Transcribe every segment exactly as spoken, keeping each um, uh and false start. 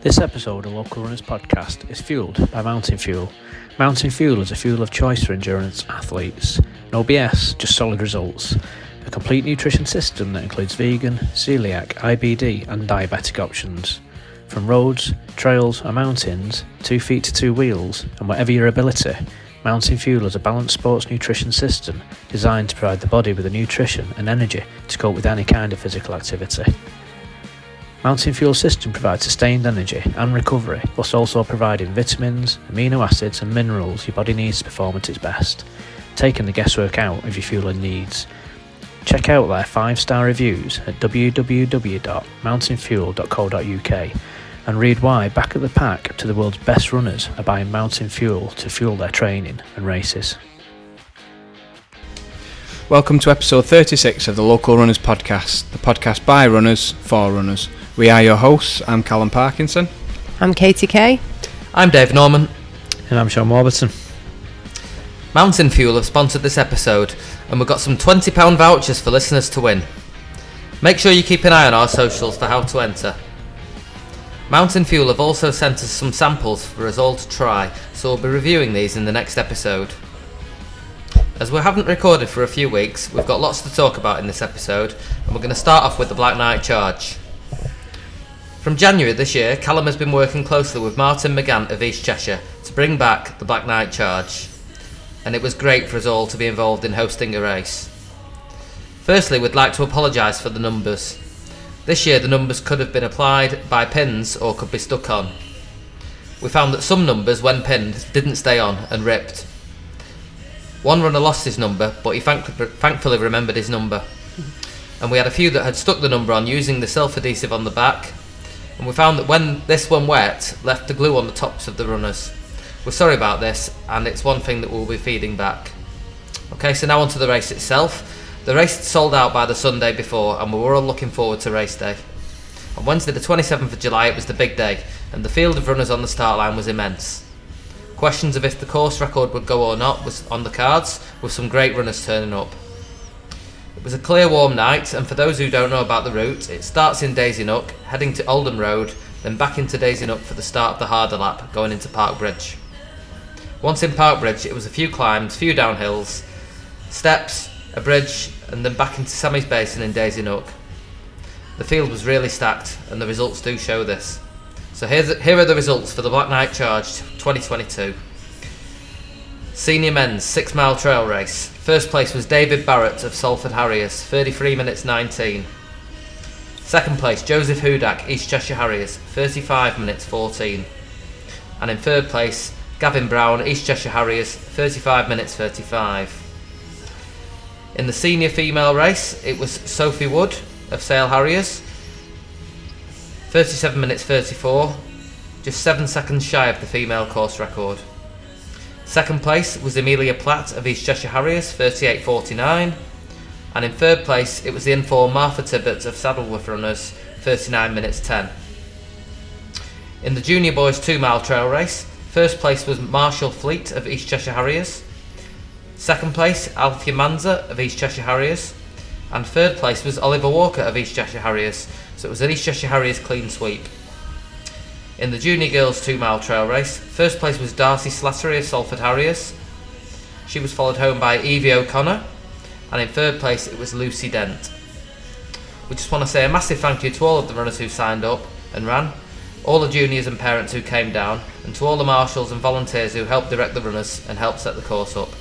This episode of Local Runners Podcast is fueled by Mountain Fuel. Mountain Fuel is a fuel of choice for endurance athletes. No B S, just solid results. A complete nutrition system that includes vegan, celiac, I B D and diabetic options. From roads, trails and mountains, two feet to two wheels, and whatever your ability, Mountain Fuel is a balanced sports nutrition system designed to provide the body with the nutrition and energy to cope with any kind of physical activity. Mountain Fuel system provides sustained energy and recovery, whilst also providing vitamins, amino acids and minerals your body needs to perform at its best, taking the guesswork out of your fueling needs. Check out their five star reviews at w w w dot mountain fuel dot co dot u k and read why back at the pack to the world's best runners are buying Mountain Fuel to fuel their training and races. Welcome to episode thirty-six of the Local Runners Podcast, the podcast by runners for runners. We are your hosts. I'm Callum Parkinson. I'm Katie Kay. I'm Dave Norman. And I'm Sean Warburton. Mountain Fuel have sponsored this episode, and we've got some twenty pounds vouchers for listeners to win. Make sure you keep an eye on our socials for how to enter. Mountain Fuel have also sent us some samples for us all to try, so we'll be reviewing these in the next episode. As we haven't recorded for a few weeks, we've got lots to talk about in this episode, and we're going to start off with the Black Knight Charge. From January this year, Callum has been working closely with Martin McGant of East Cheshire to bring back the Black Knight Charge, and it was great for us all to be involved in hosting a race. Firstly, we'd like to apologise for the numbers. This year the numbers could have been applied by pins or could be stuck on. We found that some numbers, when pinned, didn't stay on and ripped. One runner lost his number, but he thank- thankfully remembered his number. And we had a few that had stuck the number on using the self-adhesive on the back, and we found that when this one wet, left the glue on the tops of the runners. We're sorry about this, and it's one thing that we'll be feeding back. Okay, so now on to the race itself. The race sold out by the Sunday before, and we were all looking forward to race day. On Wednesday the twenty-seventh of July it was the big day, and the field of runners on the start line was immense. Questions of if the course record would go or not was on the cards, with some great runners turning up. It was a clear, warm night, and for those who don't know about the route, it starts in Daisy Nook, heading to Oldham Road, then back into Daisy Nook for the start of the harder lap, going into Park Bridge. Once in Park Bridge, it was a few climbs, few downhills, steps, a bridge, and then back into Sammy's Basin in Daisy Nook. The field was really stacked, and the results do show this. So here's the, here are the results for the Black Knight Charge twenty twenty-two. Senior men's six mile trail race. First place was David Barrett of Salford Harriers, thirty-three minutes nineteen. Second place, Joseph Hudak, East Cheshire Harriers, thirty-five minutes fourteen. And in third place, Gavin Brown, East Cheshire Harriers, thirty-five minutes thirty-five. In the senior female race, it was Sophie Wood of Sale Harriers, thirty-seven minutes thirty-four, just seven seconds shy of the female course record. Second place was Amelia Platt of East Cheshire Harriers, thirty-eight forty-nine, and in third place it was the informed Martha Tibbett of Saddleworth Runners, thirty-nine minutes ten. In the junior boys two mile trail race, first place was Marshall Fleet of East Cheshire Harriers, second place Alfie Manza of East Cheshire Harriers, and third place was Oliver Walker of East Cheshire Harriers, so it was an East Cheshire Harriers clean sweep. In the junior girls two mile trail race, first place was Darcy Slattery of Salford Harriers. She was followed home by Evie O'Connor, and in third place it was Lucy Dent. We just want to say a massive thank you to all of the runners who signed up and ran, all the juniors and parents who came down, and to all the marshals and volunteers who helped direct the runners and helped set the course up.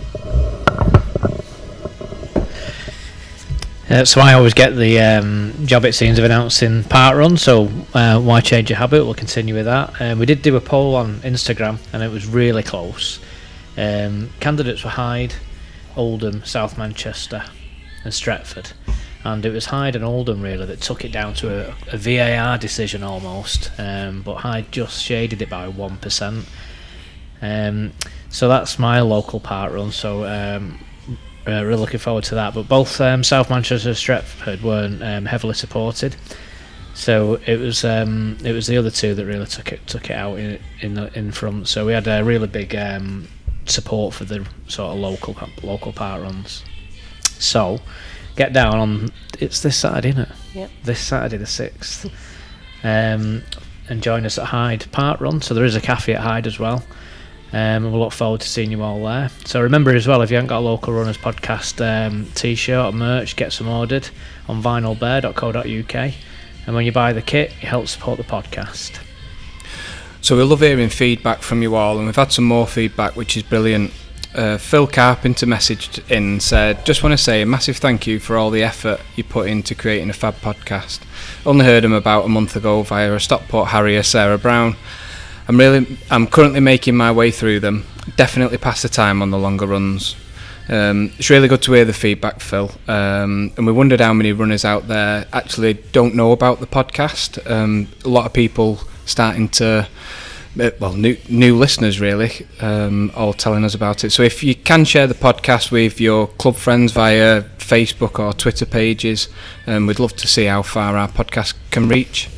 Uh, so I always get the um, job, it seems, of announcing part run, so uh, why change your habit? We'll continue with that. Um, we did do a poll on Instagram, and it was really close. Um, candidates were Hyde, Oldham, South Manchester and Stretford, and it was Hyde and Oldham really that took it down to a, a V A R decision almost, um, but Hyde just shaded it by one percent. Um, so that's my local part run, so um, Uh, really looking forward to that. But both um, South Manchester and Stretford weren't um, heavily supported, so it was um, it was the other two that really took it took it out in in, the, in front. So we had a really big um, support for the sort of local local part runs. So get down on it's this Saturday, isn't it? Yep. This Saturday the sixth. Um, and join us at Hyde Park Run. So there is a cafe at Hyde as well. Um, and we'll look forward to seeing you all there. So remember as well, if you haven't got a Local Runners podcast um, t-shirt or merch, get some ordered on vinyl bear dot co dot uk. And when you buy the kit, it helps support the podcast. So we love hearing feedback from you all, and we've had some more feedback, which is brilliant. Uh, Phil Carpenter messaged in and said, just want to say a massive thank you for all the effort you put into creating a fab podcast. Only heard him about a month ago via a Stockport Harrier, Sarah Brown. I'm really, I'm currently making my way through them. Definitely pass the time on the longer runs. Um, it's really good to hear the feedback, Phil. Um, and we wondered how many runners out there actually don't know about the podcast. Um, a lot of people starting to, well, new new listeners really, um, all telling us about it. So if you can share the podcast with your club friends via Facebook or Twitter pages, um, we'd love to see how far our podcast can reach.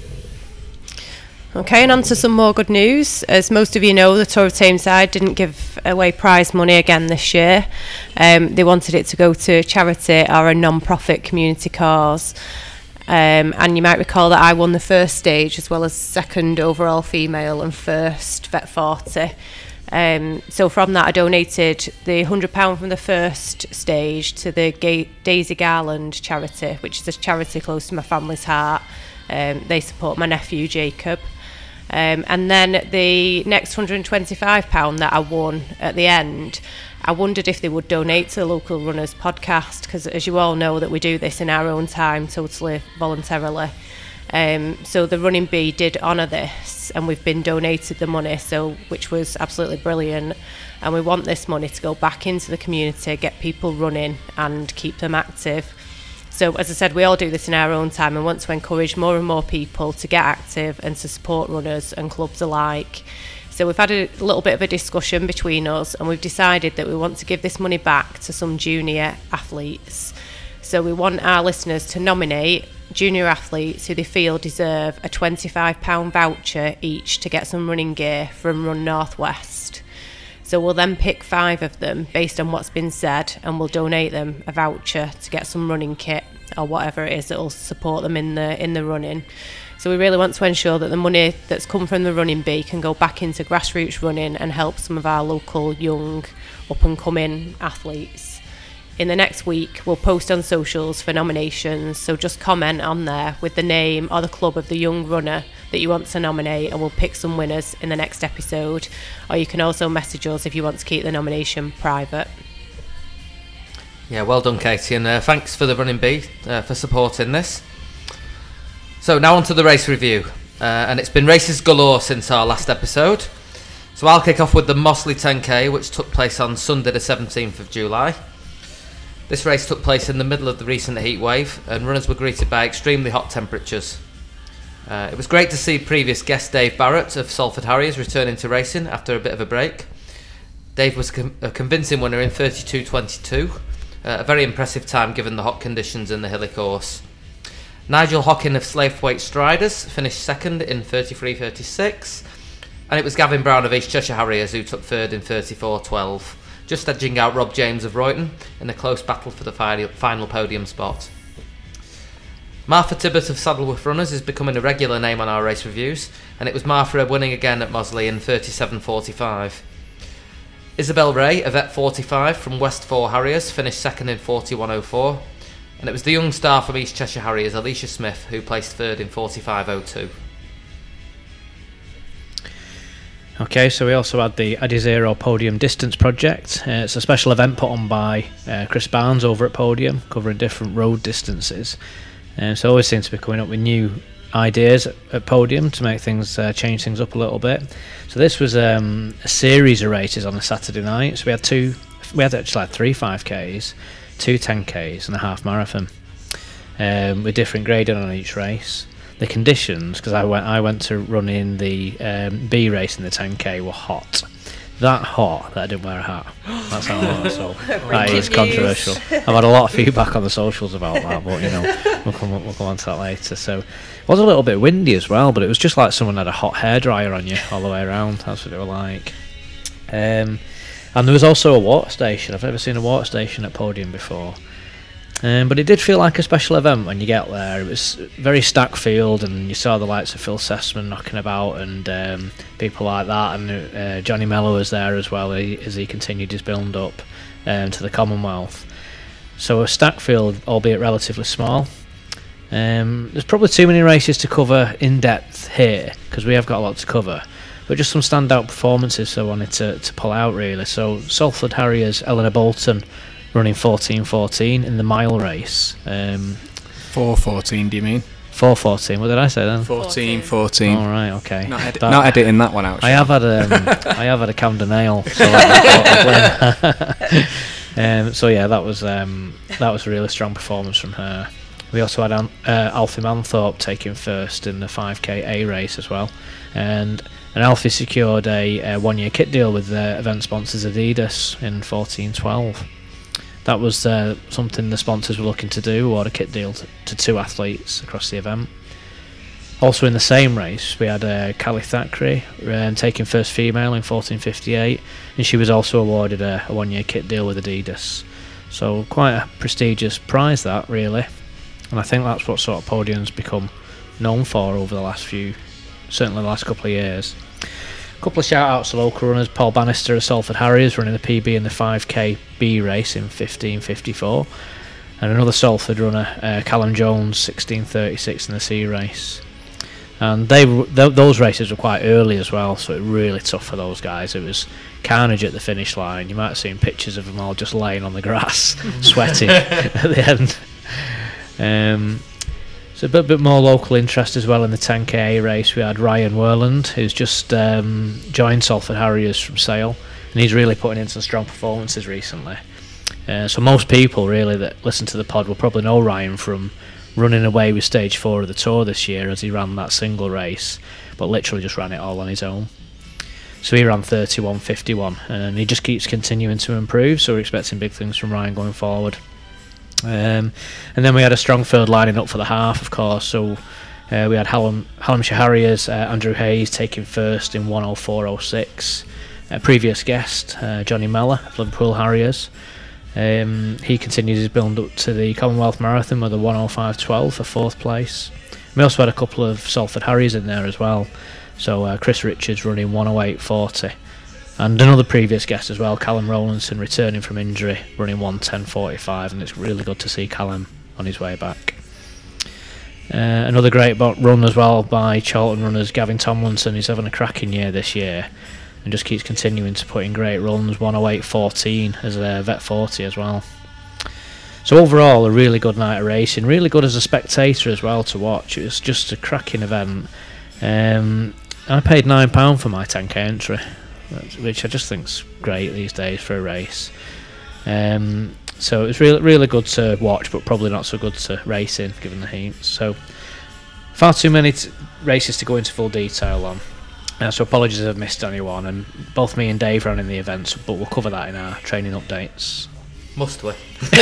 Okay, and on to some more good news. As most of you know, the Tour of Tameside didn't give away prize money again this year. Um, they wanted it to go to charity or a non-profit community cause. Um, and you might recall that I won the first stage as well as second overall female and first Vet forty. Um, so from that I donated the one hundred pounds from the first stage to the Ga- Daisy Garland charity, which is a charity close to my family's heart. Um, they support my nephew Jacob. Um, and then the next one hundred twenty-five pounds that I won at the end, I wondered if they would donate to the Local Runners podcast, because as you all know that we do this in our own time, totally voluntarily. Um, so the Running Bee did honour this, and we've been donated the money, so which was absolutely brilliant. And we want this money to go back into the community, get people running and keep them active. So as I said, we all do this in our own time and want to encourage more and more people to get active and to support runners and clubs alike. So we've had a little bit of a discussion between us, and we've decided that we want to give this money back to some junior athletes. So we want our listeners to nominate junior athletes who they feel deserve a twenty-five pounds voucher each to get some running gear from Run Northwest. So we'll then pick five of them based on what's been said, and we'll donate them a voucher to get some running kit or whatever it is that will support them in the in the running. So we really want to ensure that the money that's come from the Running Bee can go back into grassroots running and help some of our local young up and coming athletes. In the next week, we'll post on socials for nominations, so just comment on there with the name or the club of the young runner that you want to nominate, and we'll pick some winners in the next episode. Or you can also message us if you want to keep the nomination private. Yeah, well done, Katie, and uh, thanks for the Running Bee uh, for supporting this. So now on to the race review, uh, and it's been races galore since our last episode. So I'll kick off with the Mossley ten K, which took place on Sunday the seventeenth of July. This race took place in the middle of the recent heat wave, and runners were greeted by extremely hot temperatures. Uh, it was great to see previous guest Dave Barrett of Salford Harriers returning to racing after a bit of a break. Dave was com- a convincing winner in thirty-two twenty-two, uh, a very impressive time given the hot conditions in the hilly course. Nigel Hockin of Slaithwaite Striders finished second in thirty-three thirty-six, and it was Gavin Brown of East Cheshire Harriers who took third in thirty-four twelve, just edging out Rob James of Royton in a close battle for the final podium spot. Martha Tibbett of Saddleworth Runners is becoming a regular name on our race reviews, and it was Martha winning again at Mossley in thirty-seven forty-five. Isabel Ray of Vet forty-five from West Four Harriers finished second in forty-one oh four, and it was the young star from East Cheshire Harriers, Alicia Smith, who placed third in forty-five oh two. Okay, so we also had the Adizero Podium Distance Project. Uh, it's a special event put on by uh, Chris Barnes over at Podium, covering different road distances. And uh, so always seems to be coming up with new ideas at, at Podium to make things uh, change things up a little bit. So this was um, a series of races on a Saturday night. So we had two, we had actually like three five Ks, two ten Ks, and a half marathon, um, with different grading on each race. The conditions, because I went, I went to run in the um, B race in the ten K, were hot. That hot that I didn't wear a hat. That's how I was. So that is controversial. I've had a lot of feedback on the socials about that, but you know, we'll come we'll come on to that later. So it was a little bit windy as well, but it was just like someone had a hot hairdryer on you all the way around. That's what they were like. Um, and there was also a water station. I've never seen a water station at Podium before. Um, but it did feel like a special event when you get there. It was very stacked field, and you saw the likes of Phil Sessman knocking about and um, people like that, and uh, Johnny Mello was there as well as he continued his build up um, to the Commonwealth. So a stacked field, albeit relatively small. Um, there's probably too many races to cover in depth here because we have got a lot to cover, but just some standout performances I wanted to, to pull out really. So Salford Harriers Eleanor Bolton running fourteen fourteen in the mile race. Um, four fourteen, do you mean? four fourteen, what did I say then? fourteen fourteen. All right, okay. Not, edi- not editing that one out. I have had um, I have had a Camden ale, so that um, so yeah, that was um, that was a really strong performance from her. We also had um, uh, Alfie Manthorpe taking first in the five K A race as well, and and Alfie secured a, a one-year kit deal with the event sponsors Adidas in fourteen twelve. That was uh, something the sponsors were looking to do, award a kit deal to, to two athletes across the event. Also in the same race, we had uh, Callie Thackeray um, taking first female in fourteen fifty-eight, and she was also awarded a, a one-year kit deal with Adidas. So quite a prestigious prize that, really. And I think that's what sort of podium's become known for over the last few, certainly the last couple of years. A couple of shout-outs to local runners. Paul Bannister of Salford Harriers running the P B in the five K B race in fifteen fifty-four, and another Salford runner, uh, Callum Jones, sixteen thirty-six in the C race. And they th- those races were quite early as well, so it was really tough for those guys. It was carnage at the finish line. You might have seen pictures of them all just laying on the grass, sweating at the end. Um, So a bit, bit more local interest as well in the ten K race. We had Ryan Werland, who's just um, joined Salford Harriers from Sale, and he's really putting in some strong performances recently. Uh, so most people really that listen to the pod will probably know Ryan from running away with stage four of the Tour this year, as he ran that single race, but literally just ran it all on his own. So he ran thirty-one fifty-one, and he just keeps continuing to improve, so we're expecting big things from Ryan going forward. Um, and then we had a strong field lining up for the half, of course. So uh, we had Hallam, Hallamshire Harriers, uh, Andrew Hayes taking first in one oh four oh six. A previous guest, uh, Johnny Mellor of Liverpool Harriers. Um, he continued his build up to the Commonwealth Marathon with a one oh five twelve for fourth place. We also had a couple of Salford Harriers in there as well. So uh, Chris Richards running one oh eight forty. And another previous guest as well, Callum Rowlandson, returning from injury, running one ten forty-five, and it's really good to see Callum on his way back. Uh, another great run as well by Charlton runners Gavin Tomlinson, who's having a cracking year this year and just keeps continuing to put in great runs, one oh eight fourteen as a Vet forty as well. So overall, a really good night of racing, really good as a spectator as well to watch. It was just a cracking event. Um, I paid nine pounds for my ten K entry, which I just think's great these days for a race. Um, so it was really really good to watch, but probably not so good to race in given the heat. So far too many t- races to go into full detail on. Uh, so apologies if I've missed anyone, and both me and Dave ran in the events, but we'll cover that in our training updates. Must we?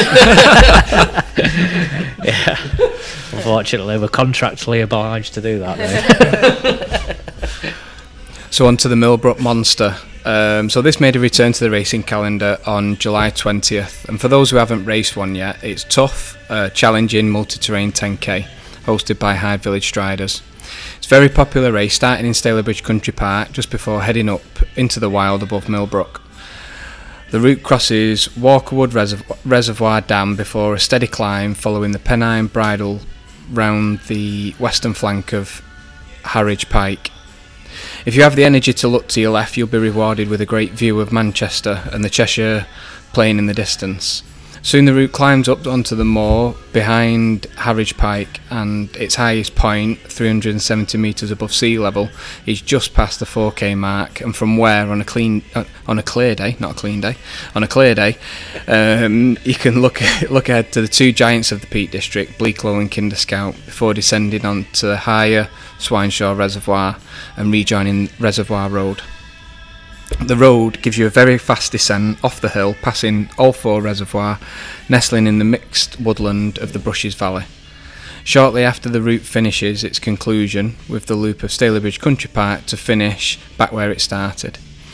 Yeah, unfortunately we're contractually obliged to do that. So on to the Millbrook Monster. Um, so this made a return to the racing calendar on July twentieth, and for those who haven't raced one yet, it's tough, uh, challenging multi-terrain ten K hosted by Hyde Village Striders. It's a very popular race, starting in Stalybridge Country Park just before heading up into the wild above Millbrook. The route crosses Walkerwood Reservoir, Reservoir Dam before a steady climb following the Pennine Bridle round the western flank of Harwich Pike. If you have the energy to look to your left, you'll be rewarded with a great view of Manchester and the Cheshire Plain in the distance. Soon the route climbs up onto the moor behind Harwich Pike, and its highest point, three hundred seventy metres above sea level, is just past the four K mark, and from where, on a clean, uh, on a clear day, not a clean day, on a clear day, um, you can look look ahead to the two giants of the Peak District, Bleaklow and Kinder Scout, before descending onto the higher Swineshaw Reservoir and rejoining Reservoir Road. The road gives you a very fast descent off the hill, passing all four reservoirs, nestling in the mixed woodland of the Brushes Valley. Shortly after the route finishes its conclusion with the loop of Stalybridge Country Park to finish back where it started.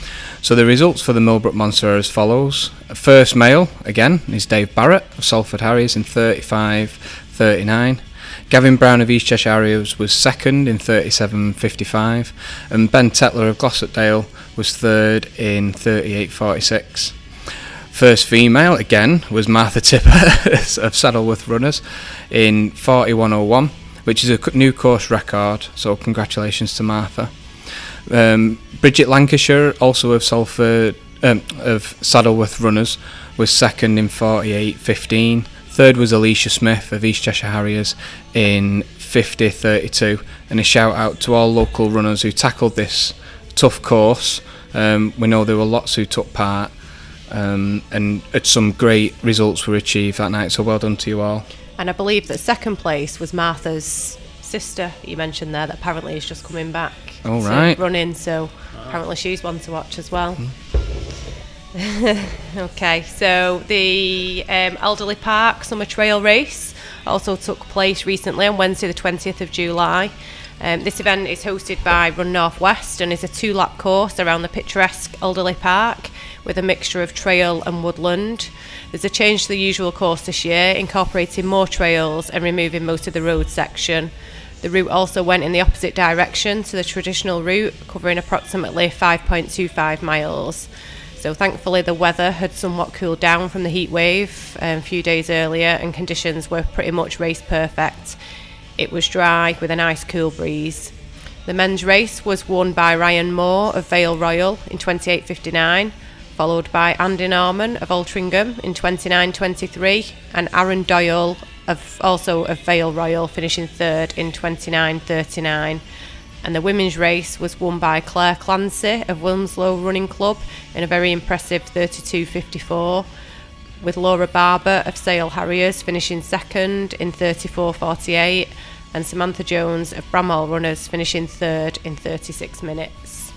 So the results for the Millbrook Monster are as follows. First male, again, is Dave Barrett of Salford Harriers in thirty-five thirty-nine. Gavin Brown of East Cheshire Harriers was second in thirty-seven fifty-five, and Ben Tetler of Glossopdale was third in thirty-eight forty-six. First female, again, was Martha Tipper of Saddleworth Runners in forty-one oh one, which is a new course record, so congratulations to Martha. Um, Bridget Lancashire, also of Salford, um, of Saddleworth Runners, was second in forty-eight fifteen. Third was Alicia Smith of East Cheshire Harriers in fifty thirty-two, and a shout out to all local runners who tackled this tough course. Um, we know there were lots who took part, um, and some great results were achieved that night, so well done to you all. And I believe that second place was Martha's sister, you mentioned there, that apparently is just coming back all to right. running, so apparently she's one to watch as well. Mm. Okay, so the um, Alderley Park Summer Trail Race also took place recently on Wednesday the twentieth of July. Um, this event is hosted by Run North West and is a two-lap course around the picturesque Alderley Park with a mixture of trail and woodland. There's a change to the usual course this year, incorporating more trails and removing most of the road section. The route also went in the opposite direction to the traditional route, covering approximately five point two five miles. So thankfully the weather had somewhat cooled down from the heat wave um, a few days earlier, and conditions were pretty much race perfect. It was dry with a nice cool breeze. The men's race was won by Ryan Moore of Vale Royal in twenty-eight fifty-nine, followed by Andy Norman of Altrincham in twenty-nine twenty-three, and Aaron Doyle of also of Vale Royal finishing third in twenty-nine thirty-nine. And the women's race was won by Claire Clancy of Wilmslow Running Club in a very impressive thirty-two fifty-four, with Laura Barber of Sale Harriers finishing second in thirty-four forty-eight, and Samantha Jones of Bramhall Runners finishing third in thirty-six minutes.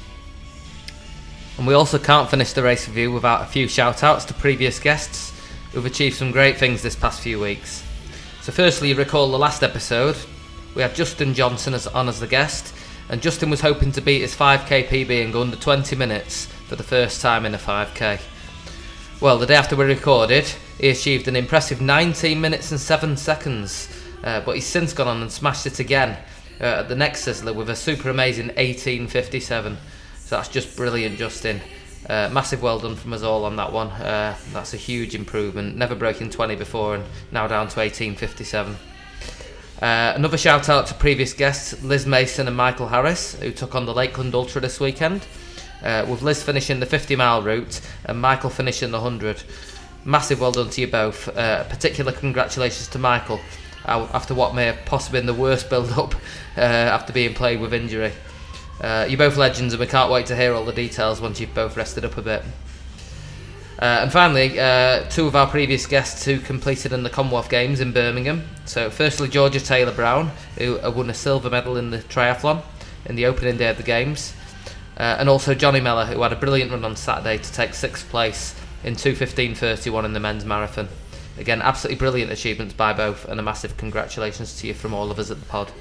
And we also can't finish the race review without a few shout outs to previous guests who've achieved some great things this past few weeks. So firstly, you recall the last episode, we had Justin Johnson as on as the guest, and Justin was hoping to beat his five K P B and go under twenty minutes for the first time in a five K. Well, the day after we recorded, he achieved an impressive nineteen minutes and seven seconds, uh, but he's since gone on and smashed it again uh, at the next Sizzler with a super amazing eighteen fifty-seven. So that's just brilliant, Justin. Uh, massive well done from us all on that one. Uh, that's a huge improvement. Never broken twenty before and now down to eighteen fifty-seven. Uh, another shout out to previous guests Liz Mason and Michael Harris, who took on the Lakeland Ultra this weekend, uh, with Liz finishing the fifty mile route and Michael finishing the one hundred. Massive well done to you both. Uh, particular congratulations to Michael uh, after what may have possibly been the worst build up uh, after being plagued with injury. Uh, you're both legends, and we can't wait to hear all the details once you've both rested up a bit. Uh, and finally, uh, two of our previous guests who completed in the Commonwealth Games in Birmingham. So firstly, Georgia Taylor-Brown, who won a silver medal in the triathlon in the opening day of the Games. Uh, and also Johnny Mellor, who had a brilliant run on Saturday to take sixth place in two fifteen thirty-one in the men's marathon. Again, absolutely brilliant achievements by both, and a massive congratulations to you from all of us at the pod.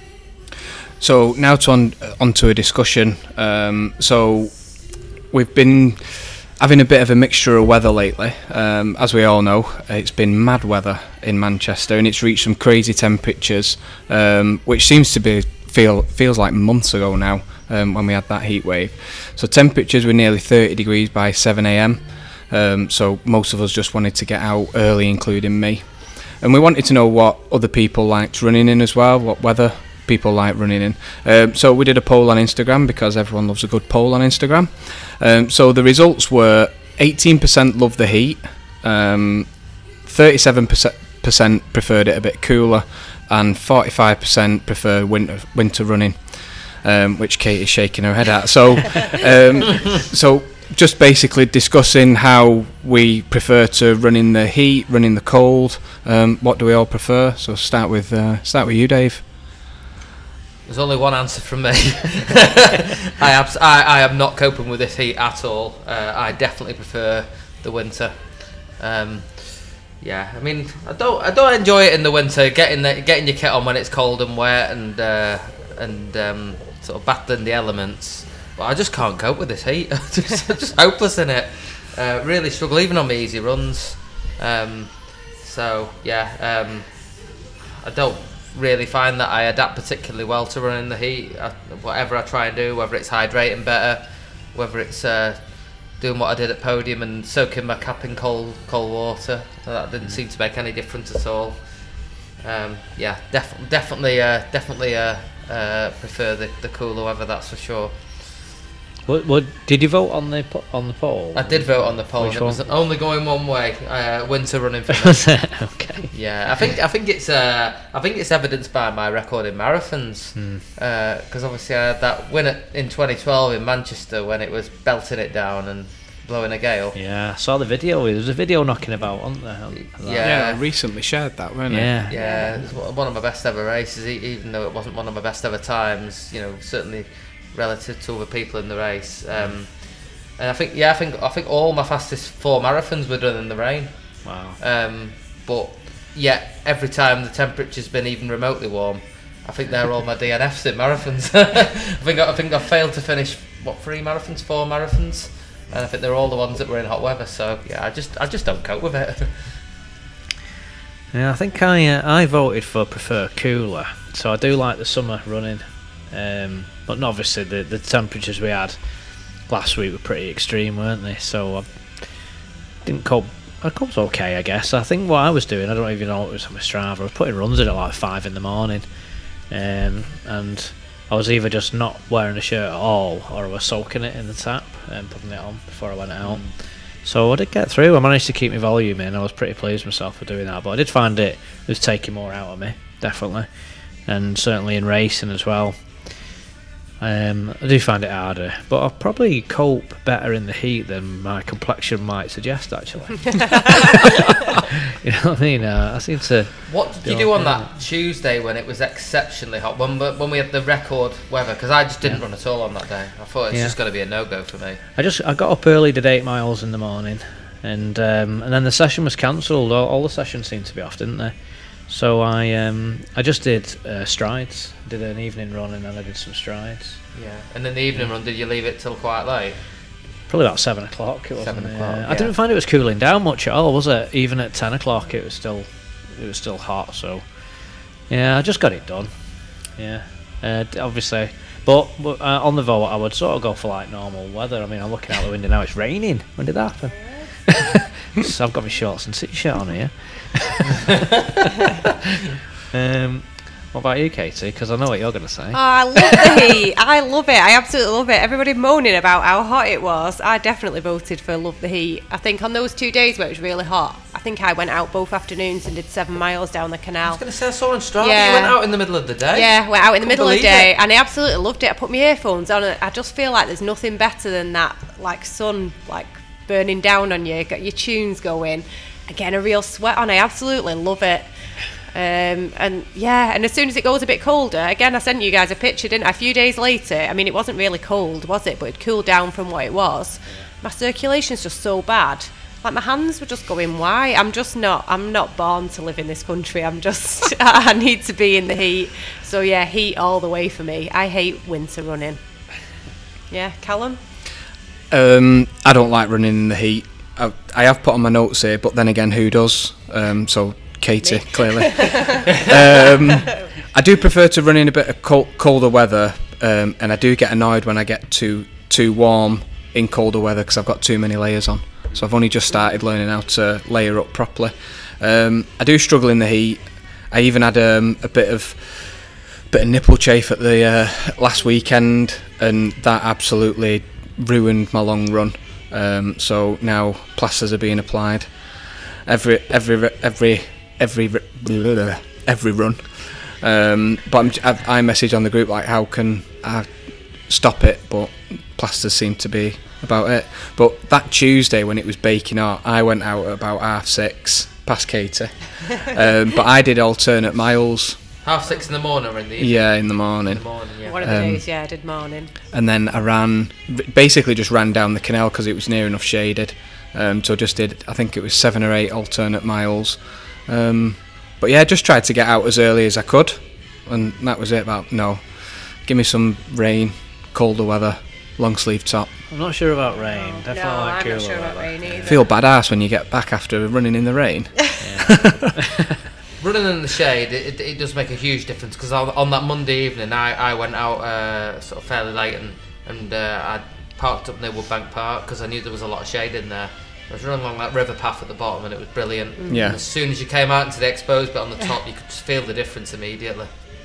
So now to on, on to a discussion. Um, so we've been having a bit of a mixture of weather lately. Um, as we all know, it's been mad weather in Manchester, and it's reached some crazy temperatures, um, which seems to be feel feels like months ago now, um, when we had that heat wave. So temperatures were nearly thirty degrees by seven a.m. Um, so most of us just wanted to get out early, including me. And we wanted to know what other people liked running in as well, what weather people like running in. Um, so we did a poll on Instagram, because everyone loves a good poll on Instagram. Um, so the results were eighteen percent love the heat, um, thirty-seven percent preferred it a bit cooler, and forty-five percent prefer winter winter running, um, which Kate is shaking her head at. So, um, so just basically discussing how we prefer to run in the heat, run in the cold. Um, what do we all prefer? So start with uh, start with you, Dave. There's only one answer from me. I, abs- I I am not coping with this heat at all. Uh, I definitely prefer the winter. Um, yeah, I mean, I don't I don't enjoy it in the winter. Getting the, getting your kit on when it's cold and wet, and uh, and um, sort of battling the elements. but I just can't cope with this heat. I'm just, just hopeless in it. Uh, really struggle, even on my easy runs. Um, so yeah, um, I don't really find that I adapt particularly well to running in the heat. I, whatever I try and do, whether it's hydrating better, whether it's uh, doing what I did at podium and soaking my cap in cold cold water, that didn't seem to make any difference at all. Um, yeah, def- definitely, uh, definitely uh, uh, prefer the, the cooler weather, that's for sure. What, what did you vote on the po- on the poll? I did vote on the poll. Which and it was one? only going one way. Uh, winter running for me. Okay. Yeah, I think I think it's uh, I think it's evidenced by my record in marathons. Because Hmm. uh, obviously I had that win at, in twenty twelve in Manchester when it was belting it down and blowing a gale. Yeah, I saw the video. There was a video knocking about, wasn't there? of that? Yeah. Yeah, I recently shared that, weren't Yeah. Yeah, it was one of my best ever races, e- even though it wasn't one of my best ever times. You know, certainly relative to other people in the race. Um, and I think, yeah, I think I think all my fastest four marathons were done in the rain. Wow. Um, but yet every time the temperature's been even remotely warm, I think they're all my D N Fs in marathons. I think I, I think I failed to finish what three marathons, four marathons, and I think they're all the ones that were in hot weather. So yeah, I just I just don't cope with it. Yeah, I think I uh, I voted for prefer cooler. So I do like the summer running, um, but obviously the the temperatures we had last week were pretty extreme, weren't they? So I didn't cope. I coped okay, I guess. I think what I was doing, I don't even know what it was on my Strava. I was putting runs in at like five in the morning, um, and I was either just not wearing a shirt at all, or I was soaking it in the tap and putting it on before I went out. Mm. So I did get through. I managed to keep my volume in. I was pretty pleased with myself for doing that, but I did find it was taking more out of me, definitely, and certainly in racing as well. Um, I do find it harder, but I'll probably cope better in the heat than my complexion might suggest, actually. You know what I mean? Uh, I seem to... What did you do on that Tuesday when it was exceptionally hot? When we, when we had the record weather? Because I just didn't Yeah. run at all on that day. I thought it's Yeah. just going to be a no-go for me. I just I got up early, did eight miles in the morning, and um, and then the session was cancelled. All, all the sessions seemed to be off, didn't they? So I um, I just did uh, strides, did an evening run, and then I did some strides. Yeah. And in the evening run, did you leave it till quite late? Probably about seven o'clock. It was Seven o'clock, I yeah. didn't find it was cooling down much at all, was it? Even at ten o'clock, it was still it was still hot. So yeah, I just got it done. Yeah, uh, d- obviously. But, but uh, on the vote, I would sort of go for like normal weather. I mean, I'm looking out the window now. It's raining. When did that happen? So I've got my shorts and t-shirt on here. um, what about you, Katie? Because I know what you're going to say. Oh, I love the heat. I love it. I absolutely love it. Everybody moaning about how hot it was. I definitely voted for love the heat. I think on those two days where it was really hot, I think I went out both afternoons and did seven miles down the I canal. was going to say, I saw on Strava, Yeah. you went out in the middle of the day. Yeah, went out in the Couldn't middle of the believe day, it. and I absolutely loved it. I put my earphones on, and I just feel like there's nothing better than that, like sun, like burning down on you. Got your tunes going, again a real sweat on. I absolutely love it. Um, and yeah, and as soon as it goes a bit colder, again, I sent you guys a picture, didn't I? A few days later, I mean, it wasn't really cold, was it? But it cooled down from what it was. My circulation's just so bad. Like my hands were just going white. I'm just not. I'm not born to live in this country. I'm just. I need to be in the heat. So yeah, heat all the way for me. I hate winter running. Yeah, Callum. Um, I don't like running in the heat. I, I have put on my notes here, but then again, who does? Um, so Katie, Me. clearly. um, I do prefer to run in a bit of cold, colder weather, um, and I do get annoyed when I get too too warm in colder weather because I've got too many layers on. So I've only just started learning how to layer up properly. Um, I do struggle in the heat. I even had um, a bit of bit of nipple chafe at the uh, last weekend, and that absolutely ruined my long run. Um, so now plasters are being applied every every every every every run. Um, but I'm, I, I message on the group like, how can I stop it? But plasters seem to be about it. But that Tuesday when it was baking hot, I went out at about half six past Katie. um, but I did alternate miles. Half six in the morning or in the evening? Yeah, in the morning. In the morning, yeah. One of the Um, days, yeah, I did morning. And then I ran, basically just ran down the canal because it was near enough shaded. Um, so just did, I think it was seven or eight alternate miles. Um, but yeah, just tried to get out as early as I could, and that was it. About no, give me some rain, colder weather, long sleeve top. I'm not sure about rain. Definitely no, like I'm cooler not sure about weather. rain either. Feel badass when you get back after running in the rain. Yeah. Running in the shade, it, it, it does make a huge difference, because on, on that Monday evening I, I went out uh, sort of fairly late and, and uh, I parked up near Woodbank Park because I knew there was a lot of shade in there. I was running along that river path at the bottom and it was brilliant. Mm. Yeah. And as soon as you came out into the exposed bit on the top, you could just feel the difference immediately.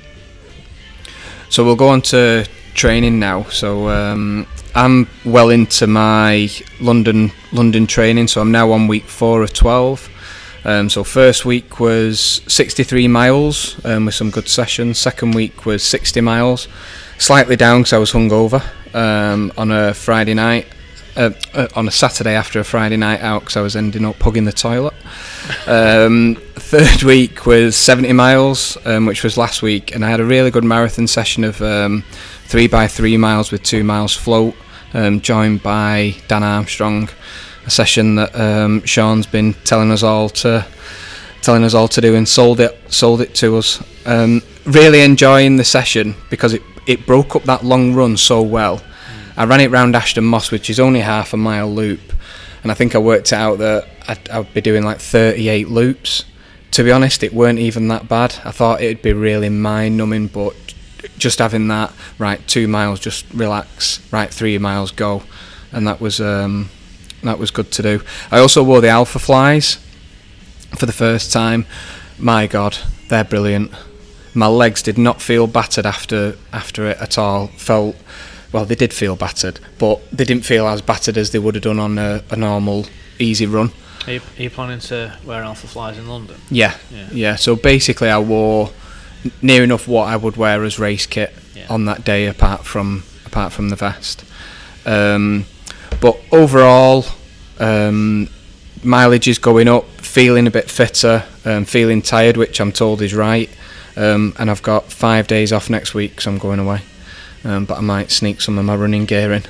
So we'll go on to training now. So um, I'm well into my London London training, so I'm now on week four of twelve. Um, so first week was sixty-three miles um, with some good sessions. Second week was sixty miles, slightly down because I was hungover um, on a Friday night, uh, uh, on a Saturday after a Friday night out because I was ending up hugging the toilet. Um, third week was seventy miles, um, which was last week, and I had a really good marathon session of um, three by three miles with two miles float, um, joined by Dan Armstrong. A session that um, Sean's been telling us all to telling us all to do, and sold it sold it to us. Um, really enjoying the session because it it broke up that long run so well. Mm. I ran it round Ashton Moss, which is only half a mile loop, and I think I worked it out that I'd, I'd be doing like thirty-eight loops. To be honest, it weren't even that bad. I thought it'd be really mind-numbing, but just having that, right, two miles, just relax, right, three miles, go, and that was. Um, That was good to do. I also wore the Alpha Flies for the first time. My God, they're brilliant. My legs did not feel battered after after it at all. Felt, well, they did feel battered, but they didn't feel as battered as they would have done on a, a normal easy run. Are you, are you planning to wear Alpha Flies in London? Yeah, yeah. yeah. So basically, I wore near enough what I would wear as race kit yeah. on that day, apart from apart from the vest. Um, But overall, um, mileage is going up, feeling a bit fitter, um, feeling tired, which I'm told is right. Um, and I've got five days off next week because I'm going away. Um, but I might sneak some of my running gear in.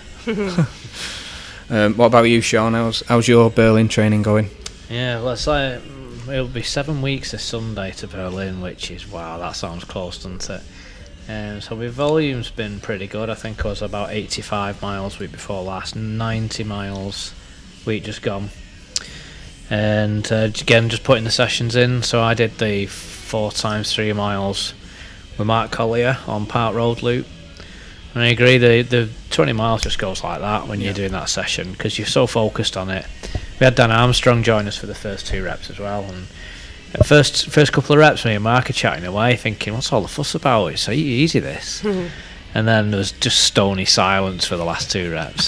um, what about you, Sean? How's, how's your Berlin training going? Yeah, well, it's like, it'll be seven weeks this Sunday to Berlin, which is, wow, that sounds close, doesn't it? Um, so my volume's been pretty good. I think I was about eighty-five miles week before last, ninety miles week just gone. And uh, again, just putting the sessions in. So I did the four times three miles with Mark Collier on Park Road Loop. And I agree, the, the twenty miles just goes like that when yeah. you're doing that session because you're so focused on it. We had Dan Armstrong join us for the first two reps as well. And First first couple of reps, me and Mark are chatting away, thinking, what's all the fuss about? It's so easy, this. And then there was just stony silence for the last two reps.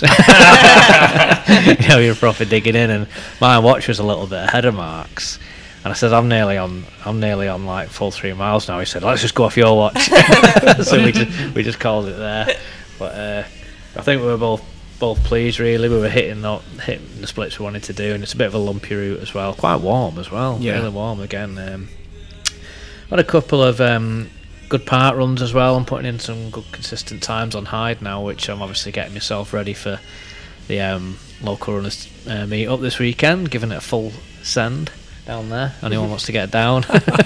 You know, you're proper digging in, and my watch was a little bit ahead of Mark's. And I said, I'm nearly on, I'm nearly on like full three miles now. He said, let's just go off your watch. So we just we just called it there. But uh, I think we were both. both pleased really. We were hitting the, hitting the splits we wanted to do, and it's a bit of a lumpy route as well, quite warm as well, yeah. really warm again. Um, had a couple of um, good park runs as well. I'm putting in some good consistent times on Hyde now, which I'm obviously getting myself ready for the um, local runners uh, meet up this weekend, giving it a full send down there. Anyone wants to get down.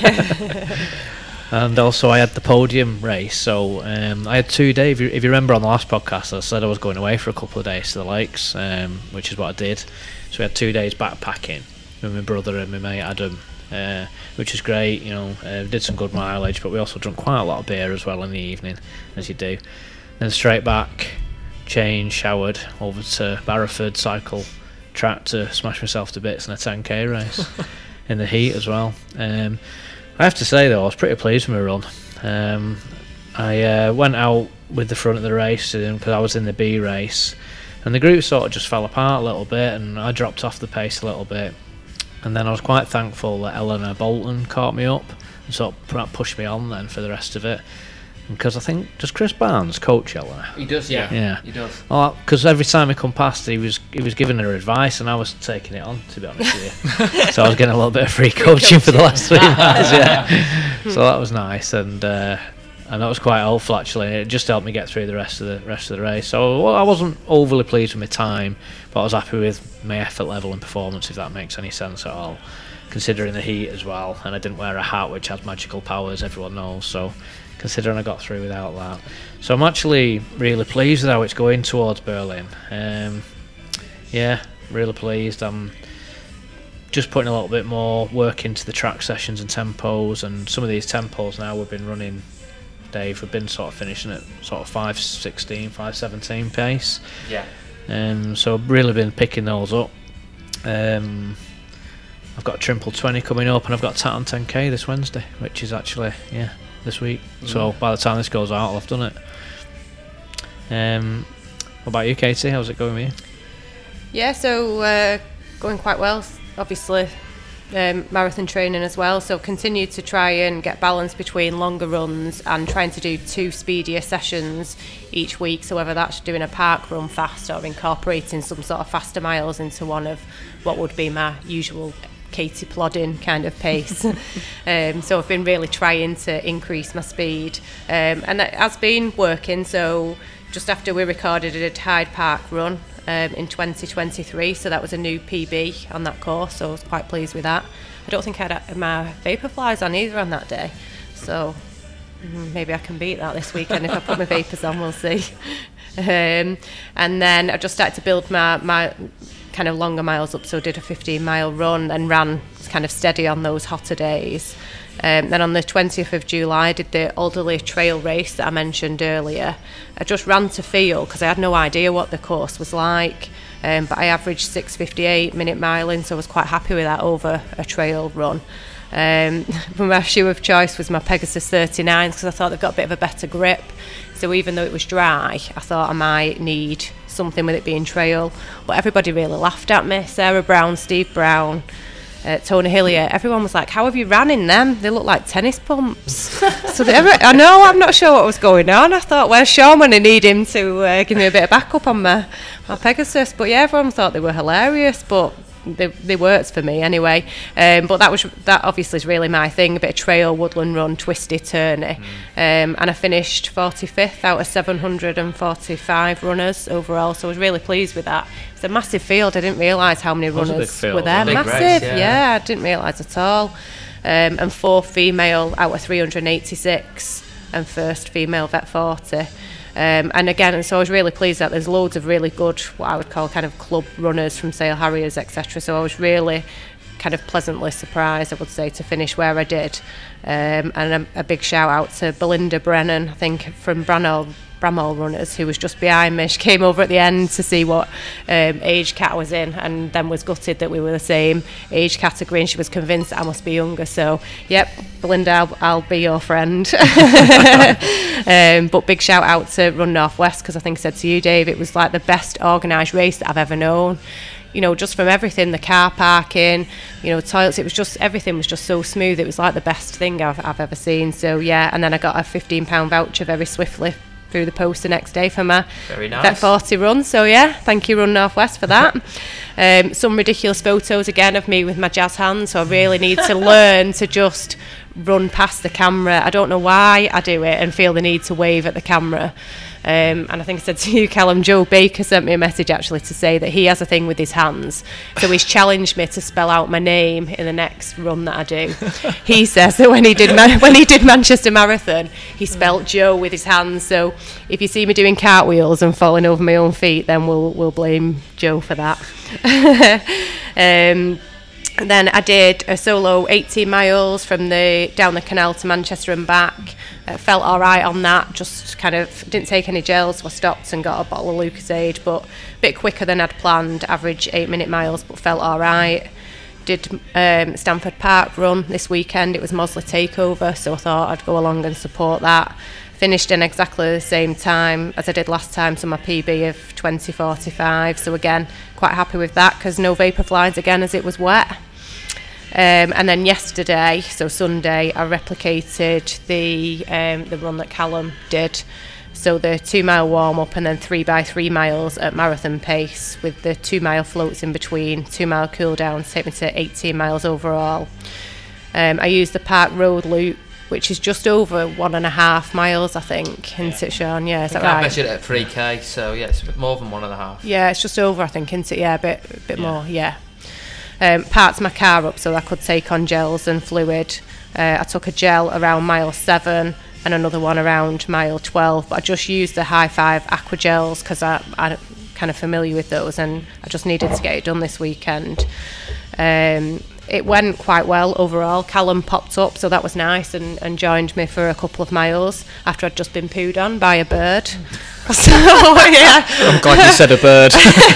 And also I had the podium race, so um, I had two days. If you, if you remember on the last podcast, I said I was going away for a couple of days to the lakes, um, which is what I did. So we had two days backpacking with my brother and my mate Adam, uh, which is great. You know, uh, did some good mileage, but we also drank quite a lot of beer as well in the evening, as you do. Then straight back, changed, showered, over to Barrowford cycle track to smash myself to bits in a ten K race in the heat as well. Um, I have to say though, I was pretty pleased with my run. Um, I uh, went out with the front of the race because I was in the B race, and the group sort of just fell apart a little bit, and I dropped off the pace a little bit. And then I was quite thankful that Eleanor Bolton caught me up and sort of pushed me on then for the rest of it. Because I think, does Chris Barnes coach Eleanor? He does, yeah. Yeah, he does. Well, because every time he come past, he was he was giving her advice, and I was taking it on, to be honest with you. So I was getting a little bit of free coaching for the last three miles, yeah. So that was nice, and uh, and that was quite helpful actually. It just helped me get through the rest of the rest of the race. So well, I wasn't overly pleased with my time, but I was happy with my effort level and performance, if that makes any sense at all. Considering the heat as well, and I didn't wear a hat which has magical powers, everyone knows. So considering I got through without that. So I'm actually really pleased with how it's going towards Berlin. Um, yeah, really pleased. I'm just putting a little bit more work into the track sessions and tempos, and some of these tempos now we've been running, Dave, we've been sort of finishing at sort of five sixteen, five seventeen pace. Yeah. Um, so I've really been picking those up. Um, I've got a Trimple twenty coming up, and I've got Taton ten K this Wednesday, which is actually, yeah, this week. Mm. So by the time this goes out, I'll have done it. Um, what about you, Katie? How's it going with you? Yeah, so uh, going quite well. Obviously, um, marathon training as well. So continue to try and get balance between longer runs and trying to do two speedier sessions each week. So whether that's doing a park run fast or incorporating some sort of faster miles into one of what would be my usual Katie plodding kind of pace. um, so I've been really trying to increase my speed, um, and it has been working. So just after we recorded a Hyde Park run um, in twenty twenty-three, so that was a new P B on that course, so I was quite pleased with that. I don't think I had my Vaporflies on either on that day, so maybe I can beat that this weekend if I put my Vapors on, we'll see. Um, and then I just started to build my, my kind of longer miles up, so did a fifteen mile run and ran kind of steady on those hotter days. Um, then on the twentieth of July I did the Alderley Trail race that I mentioned earlier. I just ran to feel because I had no idea what the course was like, um, but I averaged six fifty-eight minute miling, so I was quite happy with that over a trail run. Um, my shoe of choice was my Pegasus thirty-nines because I thought they've got a bit of a better grip, so even though it was dry I thought I might need something with it being trail, but everybody really laughed at me. Sarah Brown, Steve Brown, uh, Tony Hillier, everyone was like, how have you ran in them? They look like tennis pumps. So they ever, I know, I'm not sure what was going on. I thought, where's Sean when I need him to uh, give me a bit of backup on my, my Pegasus? But yeah, everyone thought they were hilarious, but they, they worked for me anyway. Um, but that was that obviously is really my thing, a bit of trail, woodland run, twisty, turny. Mm. Um, and I finished forty-fifth out of seven hundred forty-five runners overall, so I was really pleased with that. It's a massive field. I didn't realise how many runners field, were there. Massive, race, yeah. yeah, I didn't realise at all. Um, and fourth female out of three hundred eighty-six, and first female vet forty. Um, and again, and so I was really pleased that there's loads of really good, what I would call kind of club runners from Sale Harriers, et cetera. So I was really kind of pleasantly surprised, I would say, to finish where I did. Um, and a, a big shout out to Belinda Brennan, I think from Bramall, Bramall Runners, who was just behind me. She came over at the end to see what um, age cat I was in, and then was gutted that we were the same age category, and she was convinced that I must be younger. So, yep, Belinda, I'll, I'll be your friend. um, but big shout out to Run North West, because I think I said to you, Dave, it was like the best organised race that I've ever known. You know, just from everything, the car parking, you know, toilets, it was just, everything was just so smooth. It was like the best thing I've, I've ever seen. So, yeah, and then I got a fifteen pound voucher very swiftly through the post the next day for my Very nice. Vet forty run. So, yeah, thank you, Run North West, for that. um, some ridiculous photos, again, of me with my jazz hands. So I really need to learn to just run past the camera. I don't know why I do it and feel the need to wave at the camera. Um, and I think I said to you, Callum, Joe Baker sent me a message actually to say that he has a thing with his hands. So he's challenged me to spell out my name in the next run that I do. He says that when he did Ma- when he did Manchester Marathon, he spelt Joe with his hands. So if you see me doing cartwheels and falling over my own feet, then we'll we'll blame Joe for that. um, Then I did a solo eighteen miles from the down the canal to Manchester and back. Uh, felt all right on that, just kind of didn't take any gels, so I stopped and got a bottle of Lucozade, but a bit quicker than I'd planned, average eight minute miles, but felt all right. Did um, Stamford Park run this weekend. It was Mosley Takeover, so I thought I'd go along and support that. Finished in exactly the same time as I did last time, so my P B of twenty forty-five, so again quite happy with that because no Vaporflies again as it was wet. Um, and then yesterday, so Sunday, I replicated the um, the run that Callum did. So the two mile warm up and then three by three miles at marathon pace with the two mile floats in between, two mile cool down to take me to eighteen miles overall. Um, I used the Park Road loop, which is just over one and a half miles, I think, isn't it, Sean? Yeah, is that right? I measured it at three K, so yeah, it's a bit more than one and a half. Yeah, it's just over, I think, isn't it? Yeah, a bit, a bit yeah. more, yeah. Um, parked my car up so I could take on gels and fluid. Uh, I took a gel around mile seven, and another one around mile twelve. But I just used the High Five Aqua Gels because I, I'm kind of familiar with those, and I just needed to get it done this weekend. Um, it went quite well overall. Callum popped up, so that was nice, and, and joined me for a couple of miles after I'd just been pooed on by a bird. So, yeah. I'm glad you said a bird.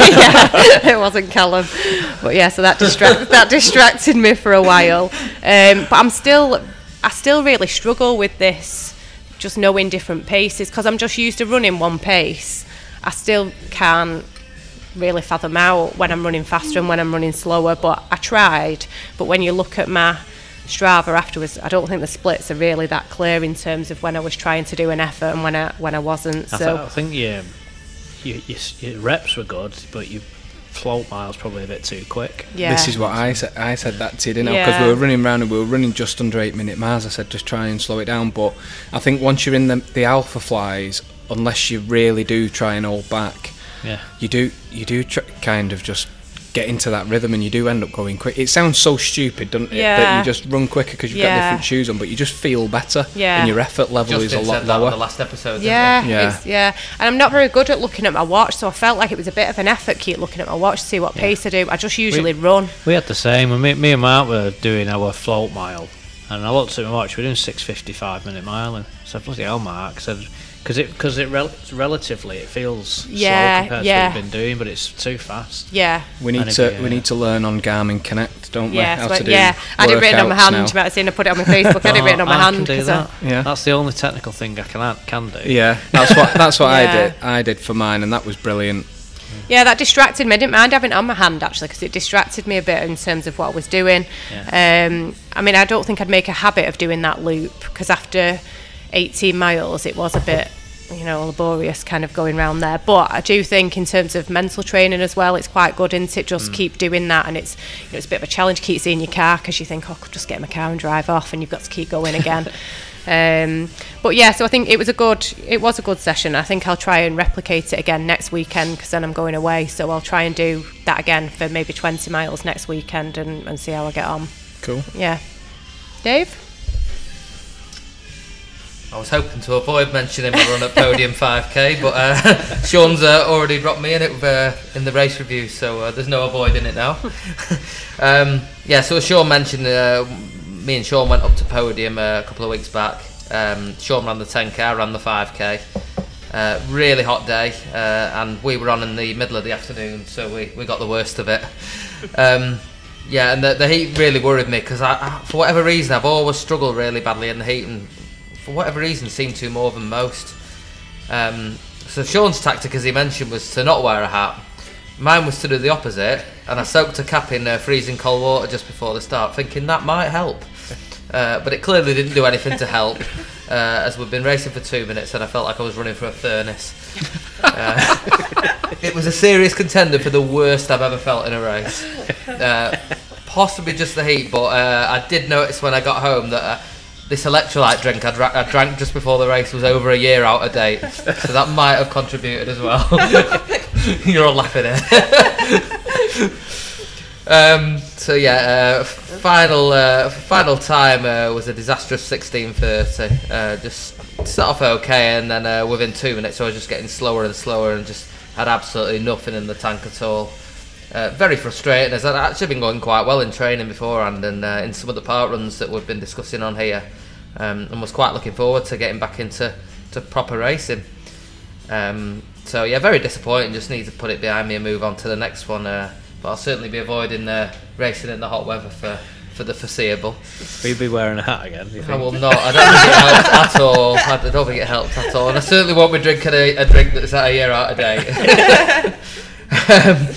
Yeah, it wasn't Callum. But yeah, so that, distract, that distracted me for a while. Um, but I'm still, I still really struggle with this, just knowing different paces, because I'm just used to running one pace. I still can't really fathom out when I'm running faster and when I'm running slower, but I tried. But when you look at my Strava afterwards, I don't think the splits are really that clear in terms of when I was trying to do an effort and when I when I wasn't. I, so th- I think yeah, you, you, your reps were good, but your float miles probably a bit too quick. yeah, This is what I said. I said that to you, didn't I? Yeah. Because we were running around and we were running just under eight minute miles. I said just try and slow it down. But I think once you're in the the alpha flies, unless you really do try and hold back, Yeah, you do you do tr- kind of just get into that rhythm, and you do end up going quick. It sounds so stupid, doesn't it? Yeah. That you just run quicker because you've Yeah. got different shoes on, but you just feel better, Yeah. and your effort level Justin is a lot said that on lower. the last episode. Yeah, didn't Yeah. it's, yeah. And I'm not very good at looking at my watch, so I felt like it was a bit of an effort keep looking at my watch to see what Yeah. pace I do. I just usually We- run. we had the same. Me, me and Mark were doing our float mile, and I looked at my watch. We were doing six fifty-five minute mile, and I said, "Bloody hell, Mark!" I said, because it because it rel- relatively it feels Yeah, slow compared yeah. to what we've been doing, but it's too fast. Yeah. We need And if to you- we need to learn on Garmin Connect, don't we? Yeah, How so to do yeah. I had it written on my workouts hand. now. You might have seen I put it on my Facebook. I had it written on my I hand. can do 'cause I- that. Yeah. That's the only technical thing I can can do. Yeah, that's what that's what I Yeah. did. I did for mine, and that was brilliant. Yeah, that distracted me. I didn't mind having it on my hand actually, because it distracted me a bit in terms of what I was doing. Yeah. Um, I mean, I don't think I'd make a habit of doing that loop, because after eighteen miles, it was a bit, you know, laborious kind of going around there. But I do think in terms of mental training as well, it's quite good, isn't it? Just keep doing that, and it's, you know, it's a bit of a challenge. Keep seeing your car, because you think, oh, I could just get in my car and drive off, and you've got to keep going again. Um, but yeah, so I think it was a good, it was a good session. I think I'll try and replicate it again next weekend, because then I'm going away. So I'll try and do that again for maybe twenty miles next weekend, and, and see how I get on. Cool. Yeah, Dave. I was hoping to avoid mentioning my run at Podium five K, but uh, Sean's uh, already dropped me in it uh, in the race review, so uh, there's no avoiding it now. um, yeah, so as Sean mentioned, uh, me and Sean went up to Podium uh, a couple of weeks back. Um, Sean ran the ten K, I ran the five K. Uh, really hot day, uh, and we were on in the middle of the afternoon, so we, we got the worst of it. Um, yeah, and the, the heat really worried me, because I, I, for whatever reason, I've always struggled really badly in the heat, and for whatever reason seemed to more than most. Um, so Sean's tactic, as he mentioned, was to not wear a hat. Mine was to do the opposite, and I soaked a cap in uh, freezing cold water just before the start, thinking that might help. Uh, but it clearly didn't do anything to help, uh, as we've been racing for two minutes and I felt like I was running for a furnace. Uh, it was a serious contender for the worst I've ever felt in a race. Uh, possibly just the heat, but uh, I did notice when I got home that uh, this electrolyte drink I'd, ra- I drank just before the race was over a year out of date, so that might have contributed as well. You're all laughing at. Um, so yeah, uh, final uh, final time uh, was a disastrous sixteen thirty. Uh, just started off okay, and then uh, within two minutes I was just getting slower and slower, and just had absolutely nothing in the tank at all. Uh, very frustrating, as I'd actually been going quite well in training beforehand, and uh, in some of the park runs that we've been discussing on here, um, and was quite looking forward to getting back into to proper racing. Um, so yeah, very disappointing. Just need to put it behind me and move on to the next one. Uh, But I'll certainly be avoiding uh, racing in the hot weather for, for the foreseeable. Will you be wearing a hat again, do you I think? will not. I don't think it helped at all. I don't think it helped at all. And I certainly won't be drinking a, a drink that's at a year out of date. um,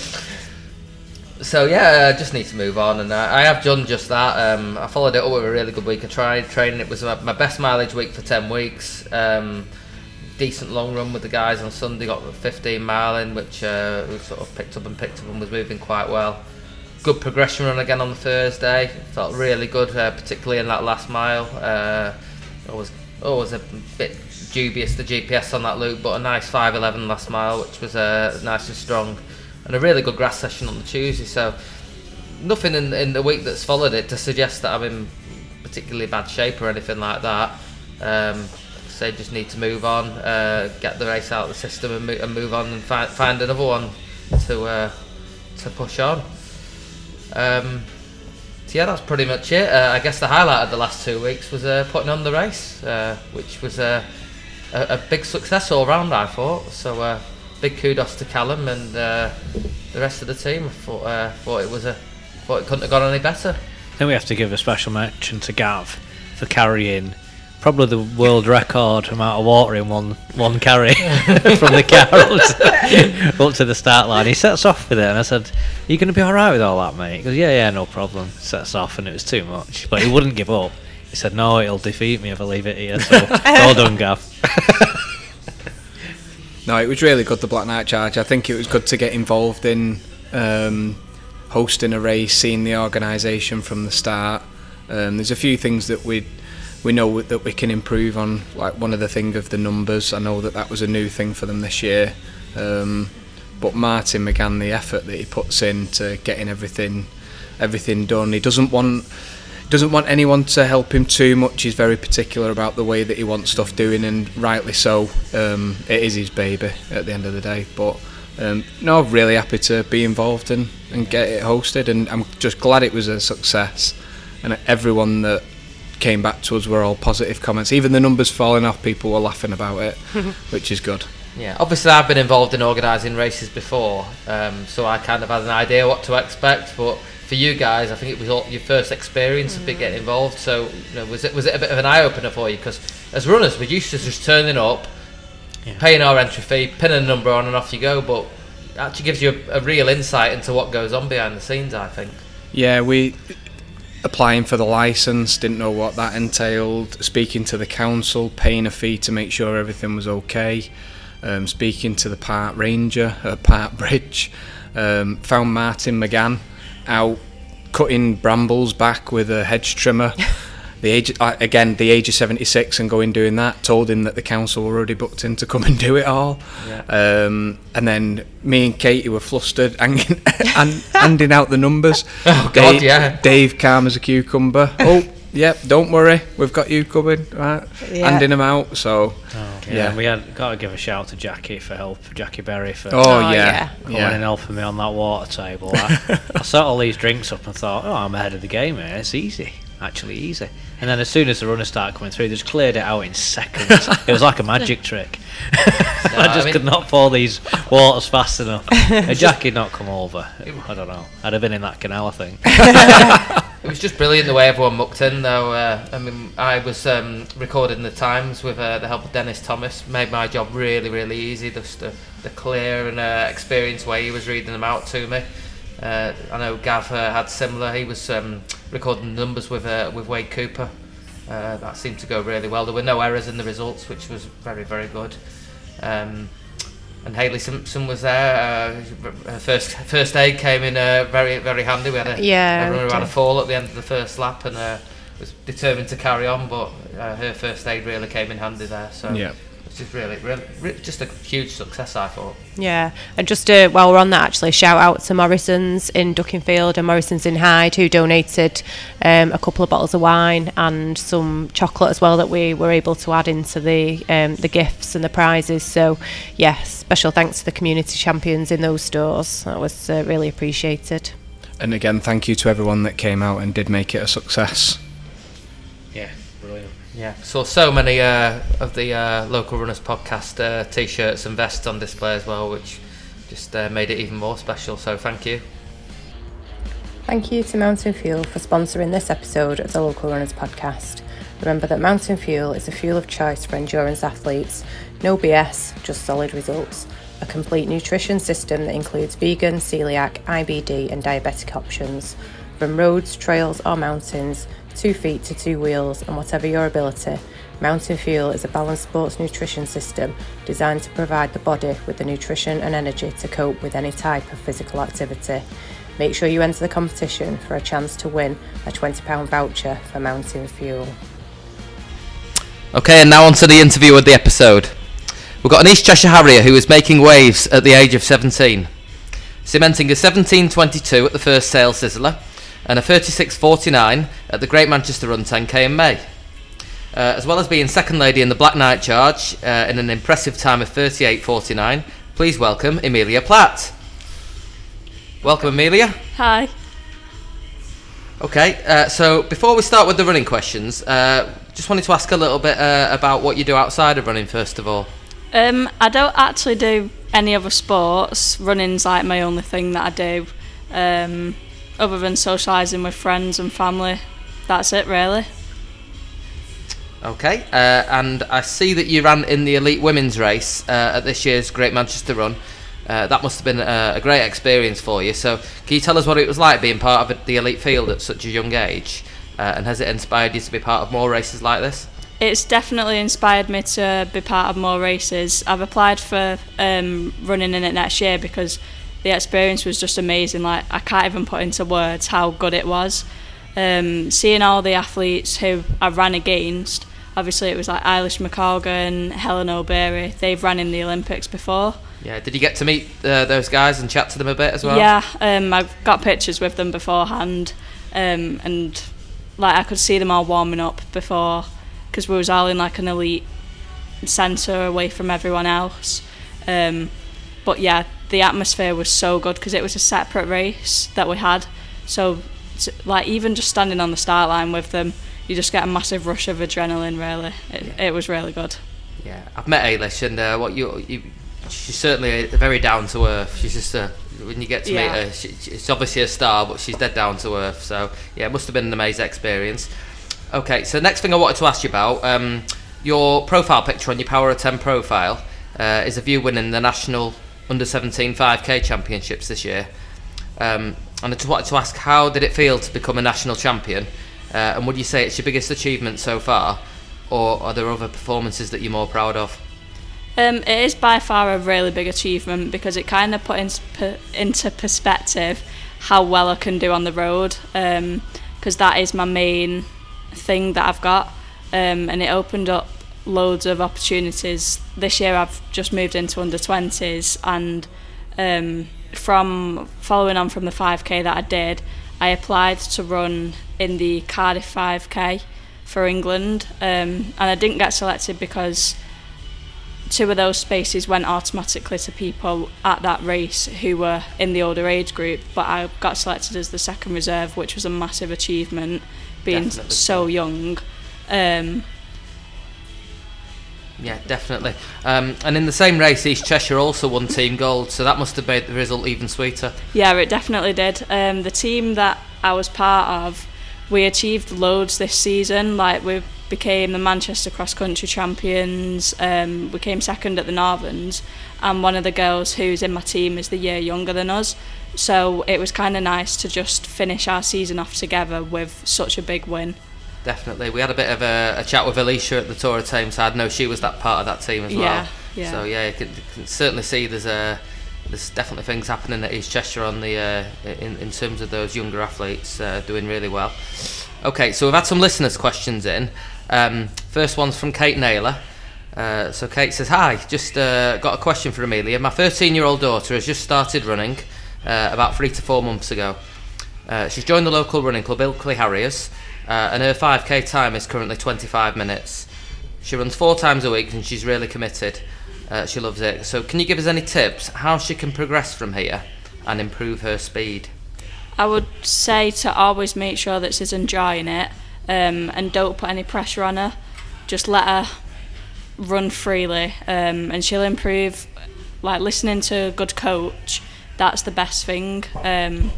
so yeah, I just need to move on. And uh, I have done just that. Um, I followed it up with a really good week of try, training. It was my, my best mileage week for ten weeks. Um, decent long run with the guys on Sunday, got a fifteen mile in, which uh, we sort of picked up and picked up and was moving quite well. Good progression run again on the Thursday, felt really good, uh, particularly in that last mile. Uh, always, always a bit dubious, the G P S on that loop, but a nice five eleven last mile, which was uh, nice and strong, and a really good grass session on the Tuesday. So nothing in, in the week that's followed it to suggest that I'm in particularly bad shape or anything like that. Um, say just need to move on, uh, get the race out of the system, and, mo- and move on and fi- find another one to uh, to push on. Um, so yeah, that's pretty much it. Uh, I guess the highlight of the last two weeks was uh, putting on the race, uh, which was uh, a, a big success all round, I thought. So uh, big kudos to Callum and uh, the rest of the team. I thought, uh, thought it was a thought it couldn't have gone any better. Then we have to give a special mention to Gav for carrying probably the world record amount of water in one one carry from the car up to, up to the start line. He sets off with it, and I said, "Are you going to be all right with all that, mate?" He goes, "Yeah, yeah, no problem." Sets off, and it was too much, but he wouldn't give up. He said, "No, it'll defeat me if I leave it here." So well done, Gav. No, it was really good, the Black Knight Charge. I think it was good to get involved in um, hosting a race, seeing the organisation from the start. Um, there's a few things that we we know that we can improve on, like one of the thing of the numbers. I know that that was a new thing for them this year. Um, but Martin McGann, the effort that he puts in to getting everything everything done, he doesn't want doesn't want anyone to help him too much. He's very particular about the way that he wants stuff doing, and rightly so. Um, it is his baby at the end of the day. But um, no, really happy to be involved and, and get it hosted, and I'm just glad it was a success. And everyone that came back to us were all positive comments. Even the numbers falling off, people were laughing about it, which is good. Yeah, obviously I've been involved in organising races before, um, so I kind of had an idea what to expect. But for you guys, I think it was all your first experience of getting involved. So, you know, was it was it a bit of an eye opener for you? Because as runners, we're used to just turning up, yeah. paying our entry fee, pinning a number on, and off you go. But it actually gives you a, a real insight into what goes on behind the scenes, I think. Yeah, we. Applying for the licence, didn't know what that entailed, speaking to the council, paying a fee to make sure everything was okay, um, speaking to the park ranger at Park Bridge, um, found Martin McGann out cutting brambles back with a hedge trimmer. The age, uh, again, the age of seventy-six, and going doing that, told him that the council were already booked in to come and do it all. Yeah. Um, and then me and Katie were flustered, hanging, and handing out the numbers. Oh, Dave, God, yeah. Dave calm as a cucumber. Oh, yep, don't worry, we've got you covered. Right. Yeah. Handing them out, so... Oh, yeah, yeah. We had got to give a shout to Jackie for help, Jackie Berry for oh, oh, yeah. coming yeah. and helping me on that water table. I, I set all these drinks up and thought, oh, I'm ahead of the game here, it's easy. Actually easy. And then as soon as the runners started coming through, they just cleared it out in seconds. It was like a magic trick. No, I just I mean, could not pour these waters fast enough. Had Jackie not come over, I don't know, I'd have been in that canal, I think. It was just brilliant the way everyone mucked in, though. Uh, I mean, I was um, recording the times with uh, the help of Dennis Thomas. Made my job really, really easy. Just the, the clear and uh, experienced way he was reading them out to me. Uh, I know Gav uh, had similar. He was um, recording the numbers with uh, with Wade Cooper. Uh, that seemed to go really well. There were no errors in the results, which was very, very good. Um, and Hayley Simpson was there. Uh, her first first aid came in uh, very, very handy. We had a, yeah, a runner who had a fall at the end of the first lap and uh, was determined to carry on, but uh, her first aid really came in handy there. So. Yeah. Just really, really, really, just a huge success, I thought. Yeah, and just uh, while we're on that, actually, shout out to Morrison's in Duckingfield and Morrison's in Hyde, who donated um, a couple of bottles of wine and some chocolate as well that we were able to add into the um, the gifts and the prizes. So, yes, special thanks to the community champions in those stores. That was uh, really appreciated. And again, thank you to everyone that came out and did make it a success. Yeah, brilliant. Yeah, saw so many uh, of the uh, Local Runners podcast uh, t-shirts and vests on display as well, which just uh, made it even more special, so thank you. Thank you to Mountain Fuel for sponsoring this episode of the Local Runners podcast. Remember that Mountain Fuel is a fuel of choice for endurance athletes. No B S, just solid results. A complete nutrition system that includes vegan, celiac, I B D and diabetic options. From roads, trails or mountains, two feet to two wheels, and whatever your ability, Mountain Fuel is a balanced sports nutrition system designed to provide the body with the nutrition and energy to cope with any type of physical activity. Make sure you enter the competition for a chance to win a twenty pounds voucher for Mountain Fuel. Okay, and now on to the interview of the episode. We've got an East Cheshire Harrier who is making waves at the age of seventeen, cementing a seventeen twenty-two at the first Sale Sizzler and a thirty-six forty-nine at the Great Manchester Run ten K in May. Uh, as well as being second lady in the Black Knight Charge uh, in an impressive time of thirty-eight forty-nine, please welcome Emilia Platt. Welcome, Emilia. Hi. Okay, uh, so before we start with the running questions, uh, just wanted to ask a little bit uh, about what you do outside of running, first of all. Um, I don't actually do any other sports. Running's like my only thing that I do. Um, other than socialising with friends and family, that's it really. Okay, uh, and I see that you ran in the elite women's race uh, at this year's Great Manchester Run. Uh, that must have been a, a great experience for you. So can you tell us what it was like being part of a, the elite field at such a young age? Uh, and has it inspired you to be part of more races like this? It's definitely inspired me to be part of more races. I've applied for um, running in it next year because the experience was just amazing. Like, I can't even put into words how good it was. Um, seeing all the athletes who I ran against, obviously it was like Eilish McColgan, Helen O'Beary, they've ran in the Olympics before. Yeah, did you get to meet uh, those guys and chat to them a bit as well? Yeah, um, I've got pictures with them beforehand, um, and like I could see them all warming up before, because we was all in like an elite centre away from everyone else. Um, but yeah, the atmosphere was so good because it was a separate race that we had. So like even just standing on the start line with them, you just get a massive rush of adrenaline. Really, it, yeah. it was really good. Yeah, I've met Eilish, and uh, what you, you, she's certainly very down to earth. She's just a, when you get to yeah. meet her, she, she's obviously a star, but she's dead down to earth. So yeah, it must have been an amazing experience. Okay, so next thing I wanted to ask you about, um, your profile picture on your Power of ten profile uh, is of you winning the national under seventeen five K championships this year. Um, and I just wanted to ask, how did it feel to become a national champion? Uh, and would you say it's your biggest achievement so far, or are there other performances that you're more proud of? Um, it is by far a really big achievement because it kind of put in, into perspective how well I can do on the road, because um, that is my main thing that I've got, um, and it opened up loads of opportunities. This year I've just moved into under twenties, and um, from following on from the five K that I did, I applied to run in the Cardiff five K for England, um, and I didn't get selected because two of those spaces went automatically to people at that race who were in the older age group, but I got selected as the second reserve, which was a massive achievement, being Definitely. so young. Um, yeah, definitely. Um, and in the same race, East Cheshire also won team gold, so that must have made the result even sweeter. Yeah, it definitely did. Um, the team that I was part of, we achieved loads this season. Like, we became the Manchester cross country champions, um, we came second at the Northerns, and one of the girls who's in my team is the year younger than us, so it was kind of nice to just finish our season off together with such a big win. Definitely. We had a bit of a, a chat with Alicia at the Tour of Tameside. I know she was that part of that team as well. Yeah, yeah. So yeah, you can, you can certainly see there's a there's definitely things happening at East Cheshire on the uh, in in terms of those younger athletes uh, doing really well. Okay, so we've had some listeners' questions in. Um, first one's from Kate Naylor. Uh, so Kate says, "Hi, just uh, got a question for Emilia. My thirteen-year-old daughter has just started running uh, about three to four months ago. Uh, she's joined the local running club, Ilkley Harriers, uh, and her five K time is currently twenty-five minutes. She runs four times a week and she's really committed. Uh, she loves it. So can you give us any tips how she can progress from here and improve her speed?" I would say to always make sure that she's enjoying it, um, and don't put any pressure on her. Just let her run freely, um, and she'll improve. Like, listening to a good coach, that's the best thing. Um,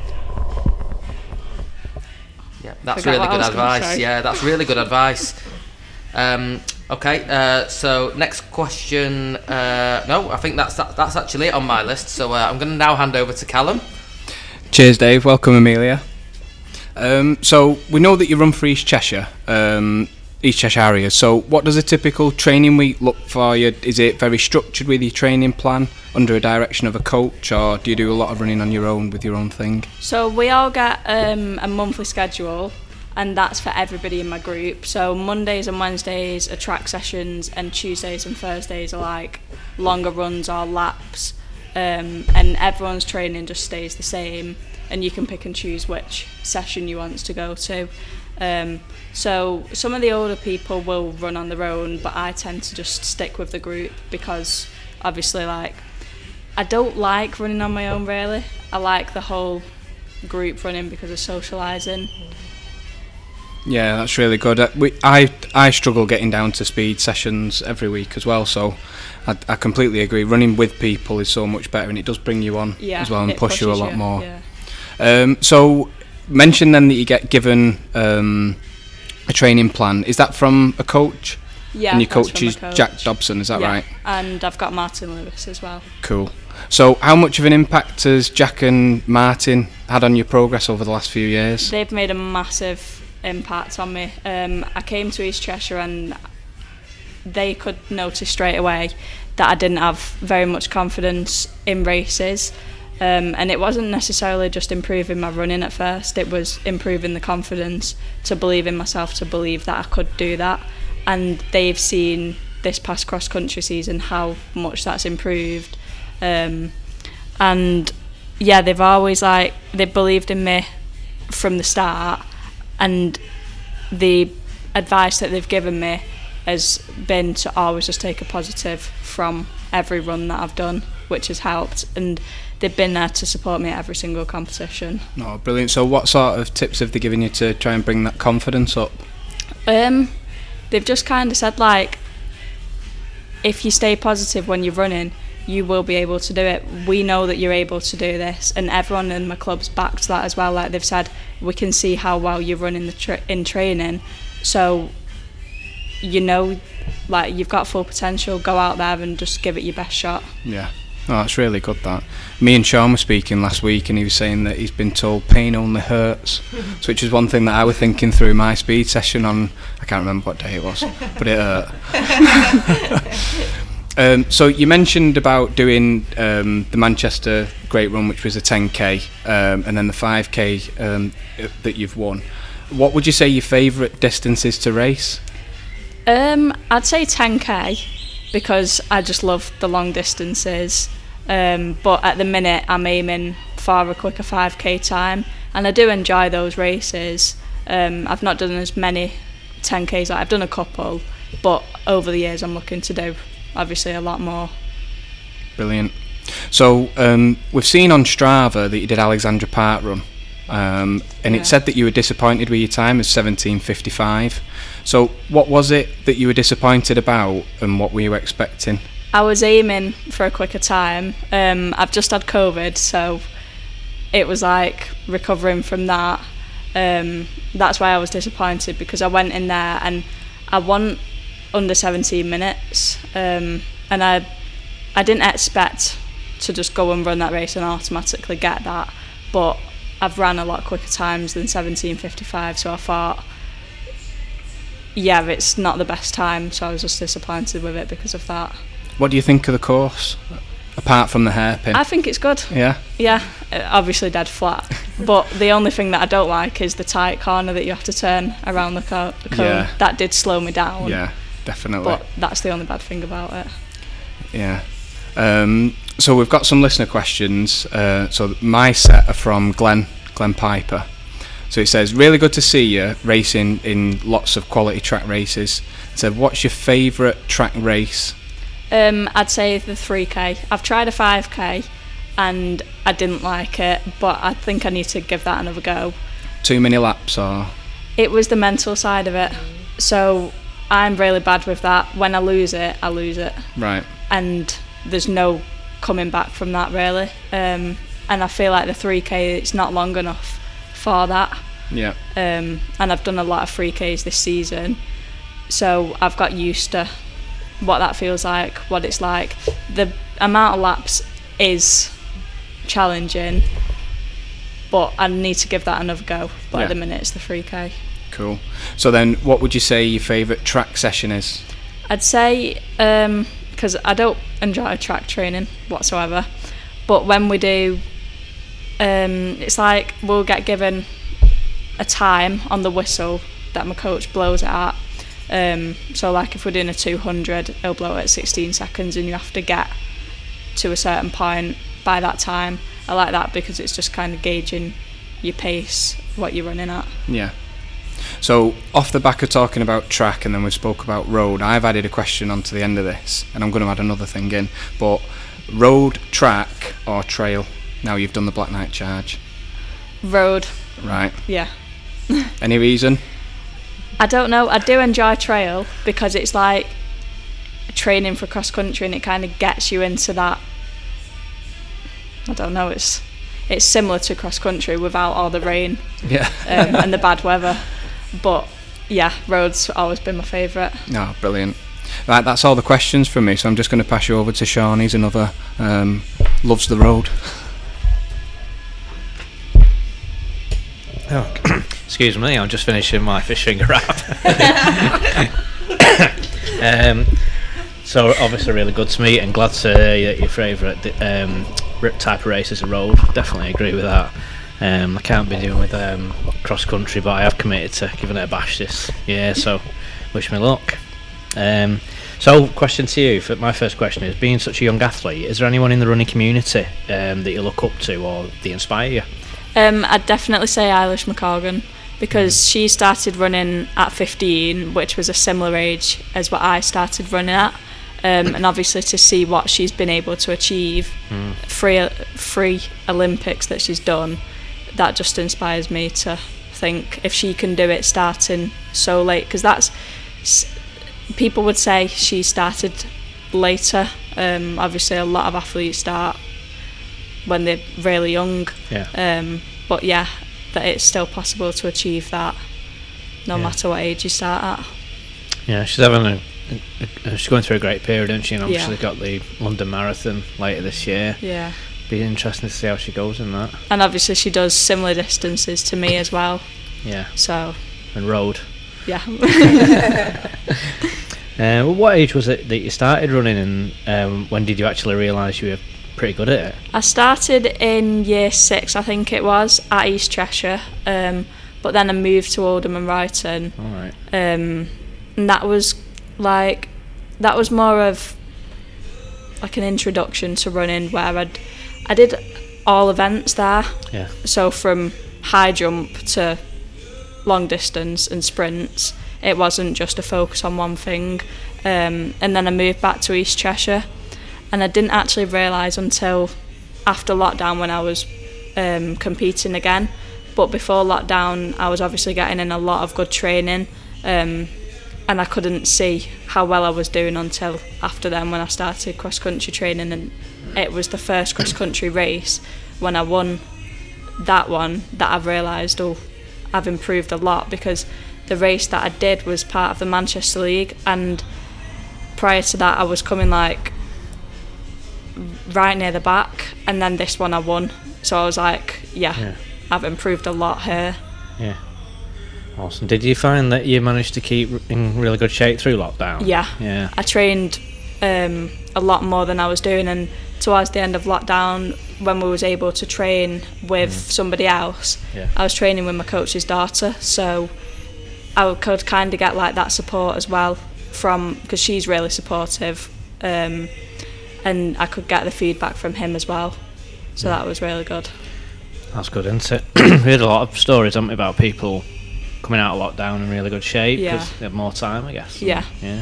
yeah, that's Forget really what I good was gonna advice. say. Yeah, that's really good advice. Um, okay, uh, so next question. Uh, no, I think that's that, that's actually it on my list. So uh, I'm going to now hand over to Callum. Cheers, Dave. Welcome, Emilia. Um, so we know that you run for East Cheshire, um, East Cheshire Harriers. So what does a typical training week look for you? Is it very structured with your training plan under a direction of a coach, or do you do a lot of running on your own with your own thing? So we all get um, a monthly schedule, and that's for everybody in my group. So Mondays and Wednesdays are track sessions, and Tuesdays and Thursdays are like longer runs or laps, um, and everyone's training just stays the same. and you can pick and choose which session you want to go to. Um, so some of the older people will run on their own, but I tend to just stick with the group because obviously, like, I don't like running on my own really. I like the whole group running because of socialising. Yeah, that's really good. Uh, we, I I struggle getting down to speed sessions every week as well, so I, I completely agree. Running with people is so much better, and it does bring you on Yeah, as well and it push you a pushes lot you, more. yeah. Um, so, mention then that you get given um, a training plan. Is that from a coach? Yeah, and your that's coach from is a coach. Jack Dobson, is that Yeah, right? And I've got Martin Lewis as well. Cool. So, how much of an impact has Jack and Martin had on your progress over the last few years? They've made a massive impact on me. Um, I came to East Cheshire and they could notice straight away that I didn't have very much confidence in races. Um, and it wasn't necessarily just improving my running at first, it was improving the confidence to believe in myself, to believe that I could do that. And they've seen this past cross-country season how much that's improved. Um, and yeah, they've always like, they believed in me from the start, and the advice that they've given me has been to always just take a positive from every run that I've done, which has helped, and they've been there to support me at every single competition. Oh, brilliant. So what sort of tips have they given you to try and bring that confidence up? Um, they've just kind of said, like, if you stay positive when you're running, you will be able to do it. We know that you're able to do this, and everyone in my club's backed that as well. Like, they've said, we can see how well you're running the tra- in training, so you know, like, you've got full potential. Go out there and just give it your best shot. Yeah. Oh, that's really good, that. Me and Sean were speaking last week, and he was saying that he's been told pain only hurts, so which is one thing that I was thinking through my speed session on, I can't remember what day it was, but it hurt. um, so you mentioned about doing um, the Manchester Great Run, which was a ten K, um, and then the five K um, that you've won. What would you say your favourite distances to race? Um, I'd say ten K, because I just love the long distances, um, but at the minute I'm aiming for a quicker five K time, and I do enjoy those races. um, I've not done as many ten Ks, like I've done a couple, but over the years I'm looking to do obviously a lot more. Brilliant. So um, we've seen on Strava that you did Alexandra Park Run, um, and Yeah. it said that you were disappointed with your time as seventeen fifty-five. So what was it that you were disappointed about, and what were you expecting? I was aiming for a quicker time. um, I've just had COVID, so it was like recovering from that. Um, that's why I was disappointed, because I went in there and I won under seventeen minutes, um, and I I didn't expect to just go and run that race and automatically get that, but I've ran a lot quicker times than seventeen fifty-five, so I thought, yeah, it's not the best time, so I was just disappointed with it because of that. What do you think of the course, apart from the hairpin? I think it's good. Yeah? Yeah, uh, obviously dead flat, but the only thing that I don't like is the tight corner that you have to turn around the, co- the cone. Yeah. That did slow me down. Yeah, definitely. But that's the only bad thing about it. Yeah. Um, so we've got some listener questions. Uh, so my set are from Glenn, Glenn Piper. So it says, really good to see you racing in lots of quality track races. It said, what's your favourite track race? Um, I'd say the three K. I've tried a five K and I didn't like it, but I think I need to give that another go. Too many laps, or? It was the mental side of it. So I'm really bad with that. When I lose it, I lose it. Right. And there's no coming back from that, really. Um, and I feel like the three K, it's not long enough for that. Yeah. Um, and I've done a lot of three Ks this season, so I've got used to what that feels like, what it's like. The amount of laps is challenging, but I need to give that another go. But Yeah. at the minute it's the three K. Cool. So then, what would you say your favourite track session is? I'd say, um, because I don't enjoy track training whatsoever, but when we do, um, it's like we'll get given a time on the whistle that my coach blows it at. Um, so like if we're doing a two hundred, he'll blow it at sixteen seconds, and you have to get to a certain point by that time. I like that because it's just kind of gauging your pace, what you're running at. Yeah. So off the back of talking about track, and then we spoke about road, I've added a question onto the end of this, and I'm going to add another thing in. But road, track, or trail? Now you've done the Black Knight Charge. Road. Right. Yeah. Any reason? I don't know. I do enjoy trail because it's like training for cross country, and it kind of gets you into that. I don't know. It's it's similar to cross country without all the rain, Yeah. um, and the bad weather. But yeah, road's always been my favourite. No, brilliant. Right, that's all the questions from me. So I'm just going to pass you over to Sean. He's another um, loves the road. Oh, excuse me, I'm just finishing my fish finger wrap. um, so obviously really good to meet, and glad to hear that your favourite um, type of race is a road. Definitely agree with that. Um, I can't be doing with um, cross country, but I have committed to giving it a bash this year, so wish me luck. Um, so question to you, for my first question is, being such a young athlete, is there anyone in the running community um, that you look up to or they inspire you? Um, I'd definitely say Eilish McColgan, because mm. she started running at fifteen, which was a similar age as what I started running at. Um, and obviously to see what she's been able to achieve, mm. three, three Olympics that she's done, that just inspires me to think if she can do it starting so late, because that's, people would say she started later. Um, obviously a lot of athletes start when they're really young, yeah. Um, but yeah, that it's still possible to achieve that no yeah. matter what age you start at. Yeah, she's having a, a, a she's going through a great period, isn't she? And obviously yeah. got the London Marathon later this year. Yeah. Be interesting to see how she goes in that. And obviously she does similar distances to me as well. Yeah. So. And road. Yeah. uh, well, what age was it that you started running, and um, when did you actually realise you were pretty good at it? I started in year six, I think it was, at East Cheshire, um, but then I moved to Oldham and Brighton. All right. Um, and that was like, that was more of like an introduction to running, where I'd, I did all events there. Yeah. So from high jump to long distance and sprints, it wasn't just a focus on one thing. Um, and then I moved back to East Cheshire. And I didn't actually realise until after lockdown when I was um, competing again. But before lockdown, I was obviously getting in a lot of good training, um, and I couldn't see how well I was doing until after then when I started cross-country training. And it was the first cross-country race when I won that one that I've realised, oh, I've improved a lot, because the race that I did was part of the Manchester League, and prior to that I was coming like right near the back, and then this one I won, so I was like yeah, yeah. I've improved a lot here. Yeah, awesome. Did you find that you managed to keep in really good shape through lockdown? Yeah, yeah. I trained um, a lot more than I was doing, and towards the end of lockdown when we was able to train with mm. somebody else, yeah. I was training with my coach's daughter, so I could kind of get like that support as well from, because she's really supportive, um, and I could get the feedback from him as well, so yeah. that was really good. That's good, isn't it? We heard a lot of stories, haven't we, about people coming out of lockdown in really good shape because yeah. they have more time, I guess. Yeah. Yeah.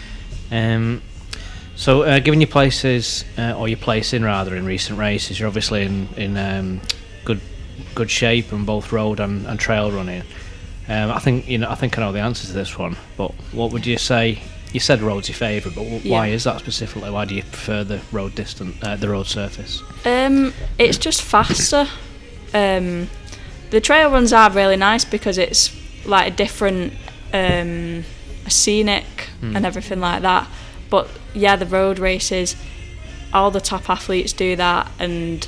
Um. So, uh, given your places, uh, or your placing rather, in recent races, you're obviously in in um, good good shape in both road and, and trail running. Um, I think you know. I think I know the answer to this one. But what would you say? You said road's your favourite, but w- yeah. why is that specifically? Why do you prefer the road distance, uh, the road surface? Um, it's just faster. Um, the trail runs are really nice because it's like a different, um, scenic mm. and everything like that. But yeah, the road races, all the top athletes do that, and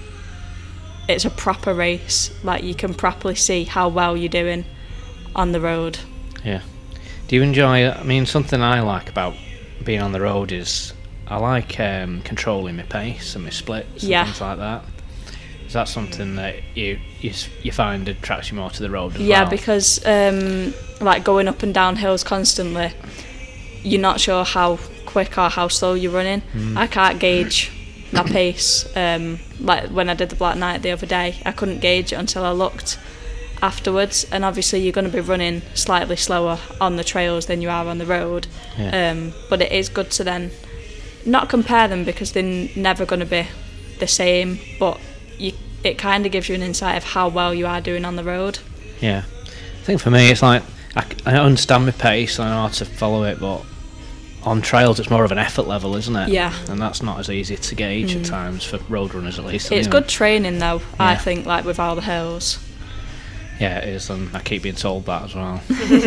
it's a proper race. Like, you can properly see how well you're doing on the road. Yeah. Do you enjoy it? I mean, something I like about being on the road is I like um, controlling my pace and my splits and yeah. things like that. Is that something that you you, you find attracts you more to the road as yeah, well? Yeah, because um, like going up and down hills constantly, you're not sure how quick or how slow you're running. Mm. I can't gauge my pace. Um, like when I did the Black Knight the other day, I couldn't gauge it until I looked afterwards, and obviously you're going to be running slightly slower on the trails than you are on the road. Yeah. Um, but it is good to then not compare them because they're never going to be the same, but you, it kind of gives you an insight of how well you are doing on the road. Yeah, I think for me it's like I, I understand my pace, I know how to follow it, but on trails it's more of an effort level, isn't it? Yeah. And that's not as easy to gauge mm. at times for road runners at least. It's anyway. good training though, yeah. I think, like with all the hills. Yeah, it is, and I keep being told that as well.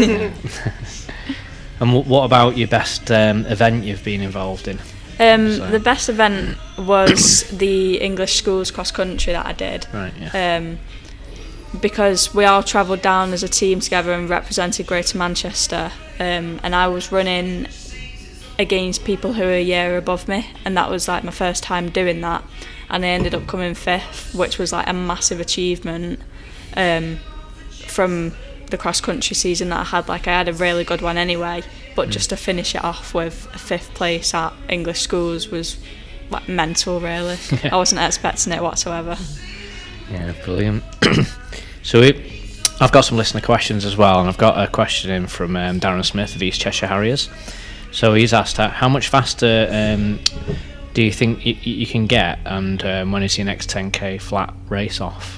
And w- what about your best um, event you've been involved in? Um, so. The best event was the English schools cross country that I did. Right, yeah. Um, because we all travelled down as a team together and represented Greater Manchester, um, and I was running against people who were a year above me, and that was like my first time doing that, and I ended up coming fifth, which was like a massive achievement. Um, from the cross country season that I had, like I had a really good one anyway, but mm. just to finish it off with a fifth place at English schools was like mental, really. Yeah. I wasn't expecting it whatsoever. Yeah, brilliant. So we, I've got some listener questions as well, and I've got a question in from um, Darren Smith of East Cheshire Harriers. So he's asked, uh, how much faster um, do you think y- you can get, and um, when is your next ten k flat race off?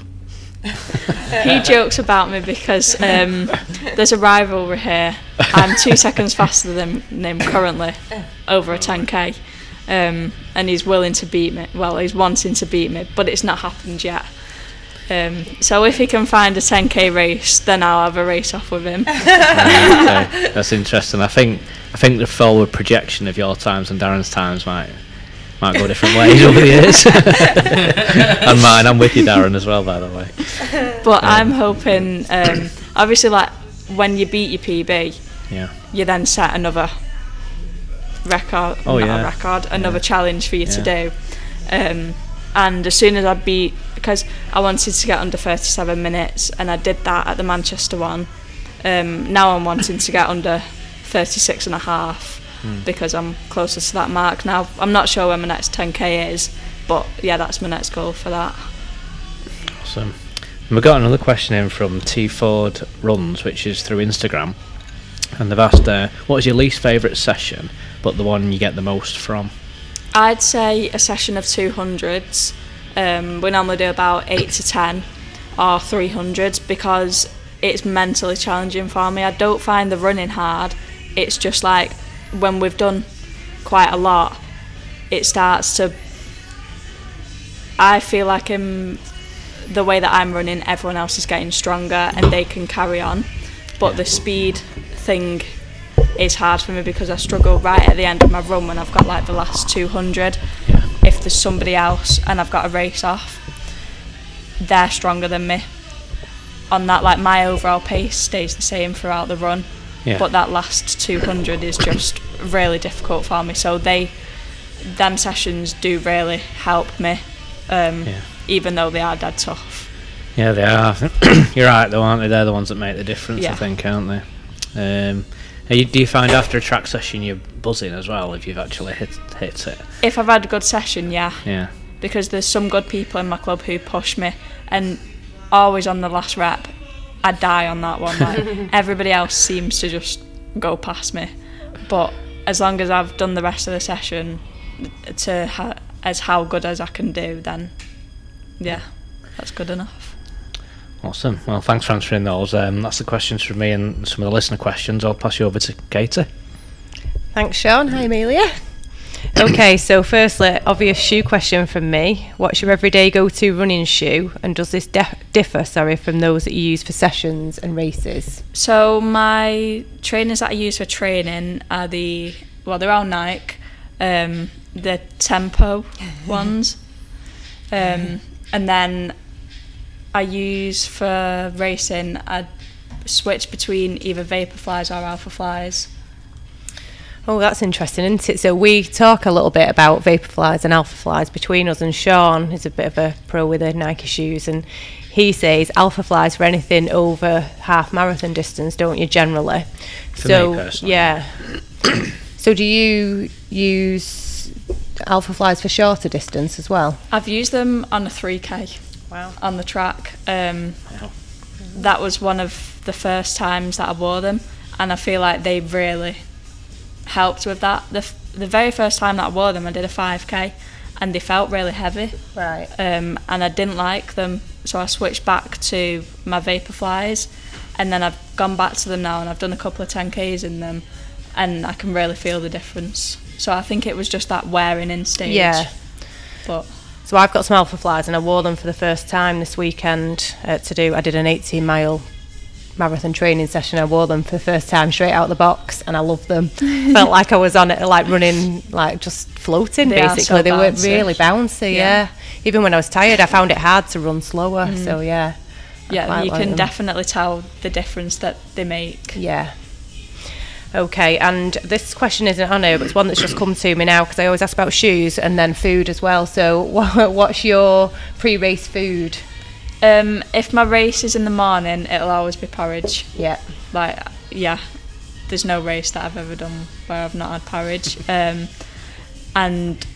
He jokes about me because um, there's a rivalry here. I'm two seconds faster than him currently over a ten k, um, and he's willing to beat me. Well, he's wanting to beat me, but it's not happened yet. Um, so if he can find a ten k race, then I'll have a race off with him. Okay, that's interesting. I think I think the forward projection of your times and Darren's times might might go different ways over the years. And mine, I'm with you, Darren, as well, by the way. But um, I'm hoping, um, obviously, like when you beat your P B, yeah, you then set another record, oh, not yeah. a record, another yeah. challenge for you yeah. to do. Um, and as soon as I beat, because I wanted to get under thirty-seven minutes, and I did that at the Manchester one. Um, now I'm wanting to get under thirty-six and a half. Because I'm closer to that mark now. I'm not sure when my next ten k is, but yeah, that's my next goal for that. Awesome. And we've got another question in from T Ford Runs, which is through Instagram, and they've asked, uh, what is your least favourite session, but the one you get the most from? I'd say a session of two hundreds. Um, we normally do about eight to ten or three hundreds because it's mentally challenging for me. I don't find the running hard. It's just like when we've done quite a lot, it starts to, I feel like in the way that I'm running, everyone else is getting stronger and they can carry on, but yeah. the speed thing is hard for me because I struggle right at the end of my run when I've got like the last two hundred. Yeah. If there's somebody else and I've got a race off, they're stronger than me on that. Like my overall pace stays the same throughout the run. Yeah. But that last two hundred is just really difficult for me. So they, them sessions do really help me, um, yeah. even though they are dead tough. Yeah, they are. You're right, though, aren't they? They're the ones that make the difference, yeah. I think, aren't they? Um, you, do you find after a track session you're buzzing as well if you've actually hit hit it? If I've had a good session, yeah. Yeah. Because there's some good people in my club who push me, and always on the last rep, I die on that one. Like, everybody else seems to just go past me, but as long as I've done the rest of the session to ha- as how good as I can do, then yeah, that's good enough. Awesome. Well, thanks for answering those. Um, that's the questions from me and some of the listener questions. I'll pass you over to Katie. Thanks, Sean. Hi, Amelia. Okay, so firstly, obvious shoe question from me. What's your everyday go-to running shoe, and does this de- differ, sorry, from those that you use for sessions and races? So my trainers that I use for training are the, well, they're all Nike, um, the Tempo ones, um, and then I use for racing, I switch between either Vaporflies or Alphaflies. Oh, that's interesting, isn't it? So we talk a little bit about Vaporflies and Alphaflies between us, and Sean is a bit of a pro with the Nike shoes, and he says Alphaflies for anything over half marathon distance, don't you, generally? For so, me personally. Yeah. So do you use Alpha Flies for shorter distance as well? I've used them on a three K. Wow. On the track. Um, that was one of the first times that I wore them, and I feel like they really helped with that. The f- the very first time that I wore them, I did a five K, and they felt really heavy. Right. Um, and I didn't like them, so I switched back to my Vaporflies, and then I've gone back to them now, and I've done a couple of ten Ks in them, and I can really feel the difference. So I think it was just that wearing in stage. Yeah. But So I've got some Alpha Flies, and I wore them for the first time this weekend uh, to do. I did an eighteen mile marathon training session. I wore them for the first time straight out of the box, and I loved them. Felt like I was on it, like running, like just floating. They are basically, so they were bouncy. really bouncy. Yeah. Yeah. Even when I was tired, I found it hard to run slower. Mm. So yeah. I yeah, quite you like can them. definitely tell the difference that they make. Yeah. Okay, and this question isn't on here, but it's one that's just come to me now because I always ask about shoes and then food as well. So, what, what's your pre-race food? Um, if my race is in the morning, it'll always be porridge. Yeah. Like, yeah, there's no race that I've ever done where I've not had porridge. Um, and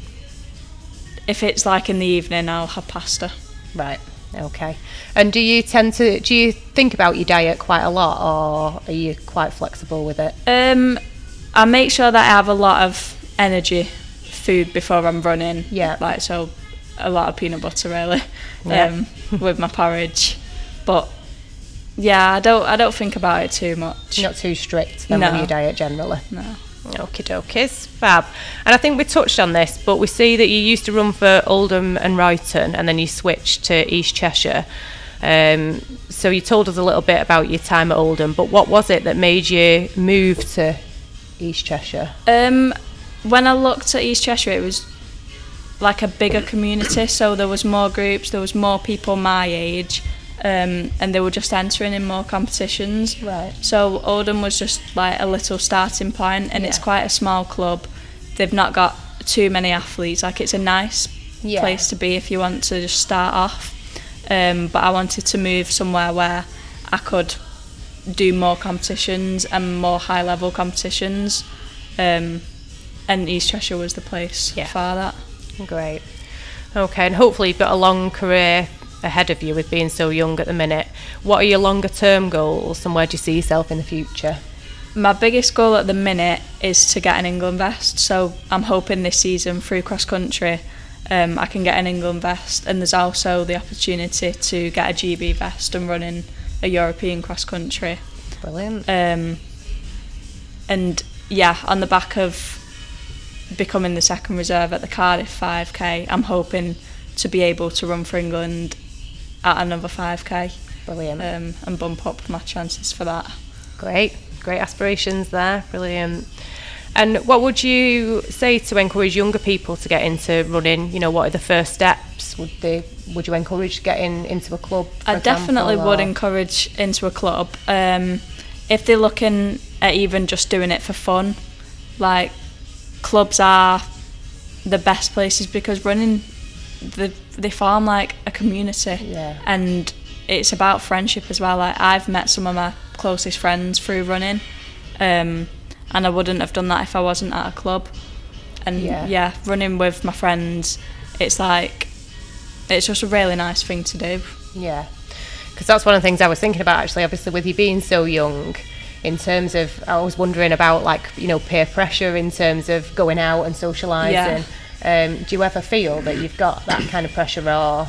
if it's like in the evening, I'll have pasta. Right. Okay. And do you tend to do you think about your diet quite a lot, or are you quite flexible with it? Um, I make sure that I have a lot of energy food before I'm running. Yeah. Like, so a lot of peanut butter really. Yeah. Um, with my porridge. But yeah, I don't I don't think about it too much. Not too strict then No. with your diet generally. No. Okie dokies, fab. And I think we touched on this, but we see that you used to run for Oldham and Royton, and then you switched to East Cheshire. Um, so you told us a little bit about your time at Oldham, but what was it that made you move to East Cheshire? Um, when I looked at East Cheshire, it was like a bigger community, so there was more groups, there was more people my age, um, and they were just entering in more competitions. Right. So Oldham was just like a little starting point, and Yeah. it's quite a small club. They've not got too many athletes. Like, it's a nice Yeah. place to be if you want to just start off. Um, but I wanted to move somewhere where I could do more competitions and more high level competitions. Um, and East Cheshire was the place Yeah. for that. Great. Okay, and hopefully you've got a long career ahead of you with being so young at the minute. What are your longer term goals, and where do you see yourself in the future? My biggest goal at the minute is to get an England vest. So I'm hoping this season through cross country um, I can get an England vest, and there's also the opportunity to get a G B vest and run in a European cross country. Brilliant. Um, and yeah, on the back of becoming the second reserve at the Cardiff five K, I'm hoping to be able to run for England at another five K. Brilliant. Um, and bump up my chances for that. Great, great aspirations there. Brilliant. And what would you say to encourage younger people to get into running? You know, what are the first steps? Would they? Would you encourage getting into a club? For I definitely example, would or- encourage into a club. Um, if they're looking at even just doing it for fun, like, clubs are the best places because running, the, they form like a community. Yeah. And it's about friendship as well. Like, I've met some of my closest friends through running, um, and I wouldn't have done that if I wasn't at a club. And Yeah. yeah, running with my friends, it's like, it's just a really nice thing to do. Yeah, because that's one of the things I was thinking about actually. Obviously, with you being so young, in terms of, I was wondering about, like, you know, peer pressure in terms of going out and socialising. Um, do you ever feel that you've got that kind of pressure, or?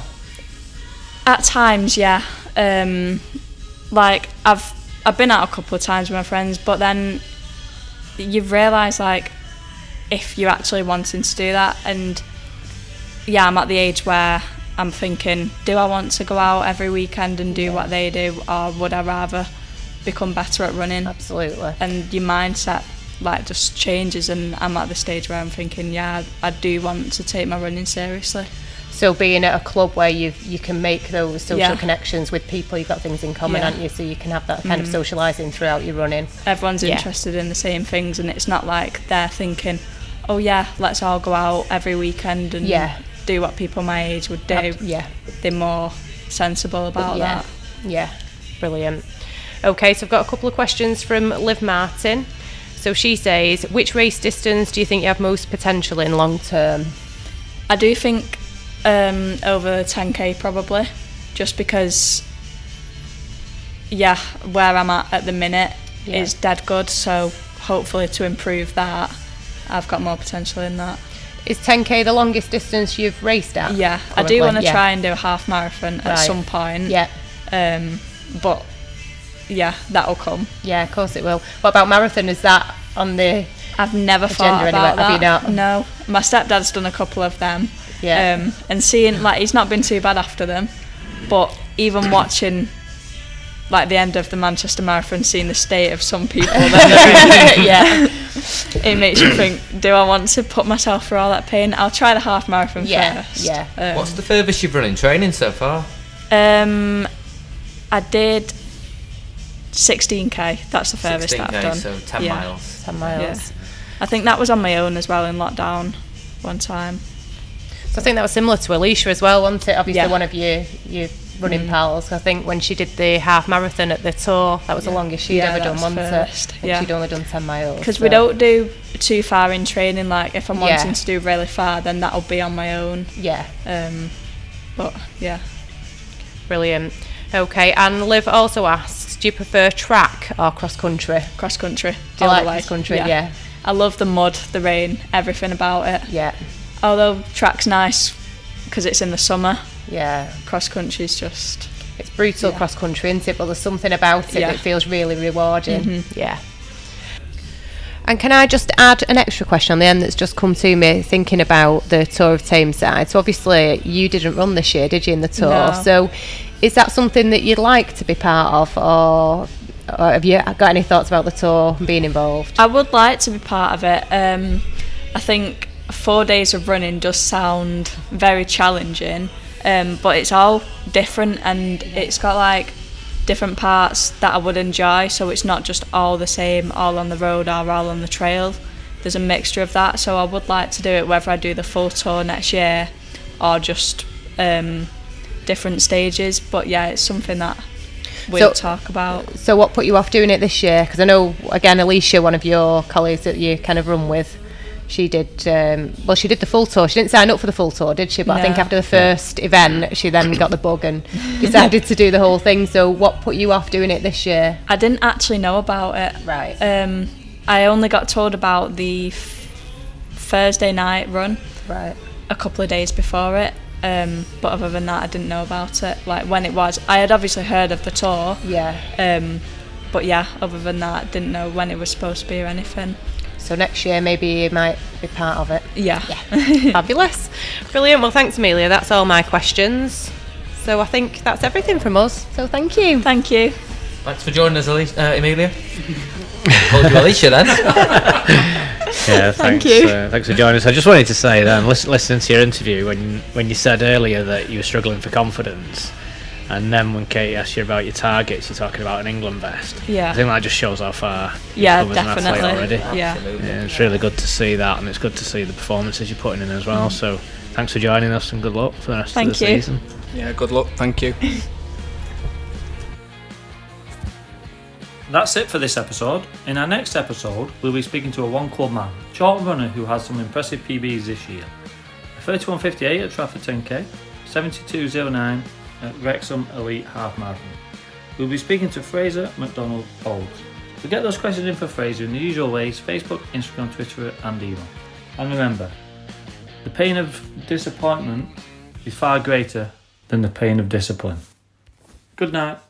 At times, yeah. Um, like, I've I've been out a couple of times with my friends, but then you realise, like, if you're actually wanting to do that, and yeah, I'm at the age where I'm thinking, do I want to go out every weekend and do Yeah. what they do, or would I rather become better at running? Absolutely. And your mindset, like, just changes, and I'm at the stage where I'm thinking, yeah, I do want to take my running seriously. So being at a club where you you can make those social Yeah. connections with people, you've got things in common, Yeah. aren't you? So you can have that kind of socialising throughout your running. Everyone's Yeah. interested in the same things, and it's not like they're thinking, oh yeah, let's all go out every weekend and Yeah. do what people my age would do. Ab- yeah. They're more sensible about yeah. that. Yeah, brilliant. Okay, so I've got a couple of questions from Liv Martin. So she says, which race distance do you think you have most potential in long term? I do think um, over ten K probably, just because, yeah, where I'm at at the minute Yeah. is dead good. So hopefully to improve that, I've got more potential in that. Is ten K the longest distance you've raced at? Yeah, I currently? do want to Yeah. try and do a half marathon Right. at some point. Yeah, Um, but yeah, that'll come. yeah, of course it will. What about marathon? Is that on the... I've never Agenda thought anyway, about have you that. not? No, my stepdad's done a couple of them. Yeah. Um, and seeing, like, he's not been too bad after them, but even watching, like, the end of the Manchester Marathon, seeing the state of some people, then yeah. it makes you think, do I want to put myself through all that pain? I'll try the half marathon Yeah, first. yeah. Um, What's the furthest you've run in training so far? Um, I did sixteen K. That's the furthest that I've done. so ten Yeah. miles. ten miles. Yeah. I think that was on my own as well in lockdown one time. So I think that was similar to Alicia as well, wasn't it? Obviously Yeah. one of your, your running Mm. pals. I think when she did the half marathon at the Tour, that was the longest she'd Yeah, ever that done, was wasn't first, it? And yeah. she'd only done ten miles. Because so- we don't do too far in training. Like if I'm Yeah. wanting to do really far, then that'll be on my own. Yeah, Um, but yeah, brilliant. Okay, and Liv also asks, do you prefer track or cross country? cross country. Do you all like the way. cross country? Yeah. I love the mud, the rain, everything about it. Yeah. Although track's nice because it's in the summer. Yeah. Cross country's just It's brutal Yeah. cross country, isn't it? But there's something about it Yeah. that feels really rewarding. Mhm. Yeah. And can I just add an extra question on the end that's just come to me thinking about the Tour of Tameside? So obviously you didn't run this year, did you, in the Tour? No. So is that something that you'd like to be part of, or, or have you got any thoughts about the Tour and being involved? I would like to be part of it. Um, I think four days of running does sound very challenging, um, but it's all different and it's got like different parts that I would enjoy. So it's not just all the same, all on the road or all on the trail. There's a mixture of that. So I would like to do it whether I do the full tour next year or just um, different stages. But yeah, it's something that we'll So- talk about. So what put you off doing it this year? Because I know, again, Alicia, one of your colleagues that you kind of run with, she did, um, well, she did the full tour. She didn't sign up for the full tour, did she? But I think No. after the first event, she then got the bug and decided to do the whole thing. So what put you off doing it this year? I didn't actually know about it. Right. Um, I only got told about the f- Thursday night run Right. a couple of days before it. Um, but other than that, I didn't know about it. Like when it was, I had obviously heard of the tour. Yeah. Um, but yeah, other than that, didn't know when it was supposed to be or anything. So next year, maybe you might be part of it. Yeah. Fabulous. Brilliant. Well, thanks, Amelia. That's all my questions. So I think that's everything from us. So thank you. Thank you. Thanks for joining us, Ali- uh, Amelia. Called you Alicia then. Yeah, thanks. you. Uh, thanks for joining us. I just wanted to say then, listen, listening to your interview, when when you said earlier that you were struggling for confidence, and then when Katie asked you about your targets, you're talking about an England vest. Yeah. I think that just shows how far you've Yeah, come as an athlete definitely. already. Yeah. Absolutely. Yeah, it's really good to see that, and it's good to see the performances you're putting in as well. So thanks for joining us, and good luck for the rest Thank of the you. season. Yeah, good luck. Thank you. That's it for this episode. In our next episode, we'll be speaking to a one club man, short runner who has some impressive P Bs this year. A thirty-one fifty-eight at Trafford ten K, seventy-two oh nine at Wrexham Elite Half Marathon. We'll be speaking to Fraser McDonald Olds. So get those questions in for Fraser in the usual ways: Facebook, Instagram, Twitter and email. And remember, the pain of disappointment is far greater than the pain of discipline. Good night.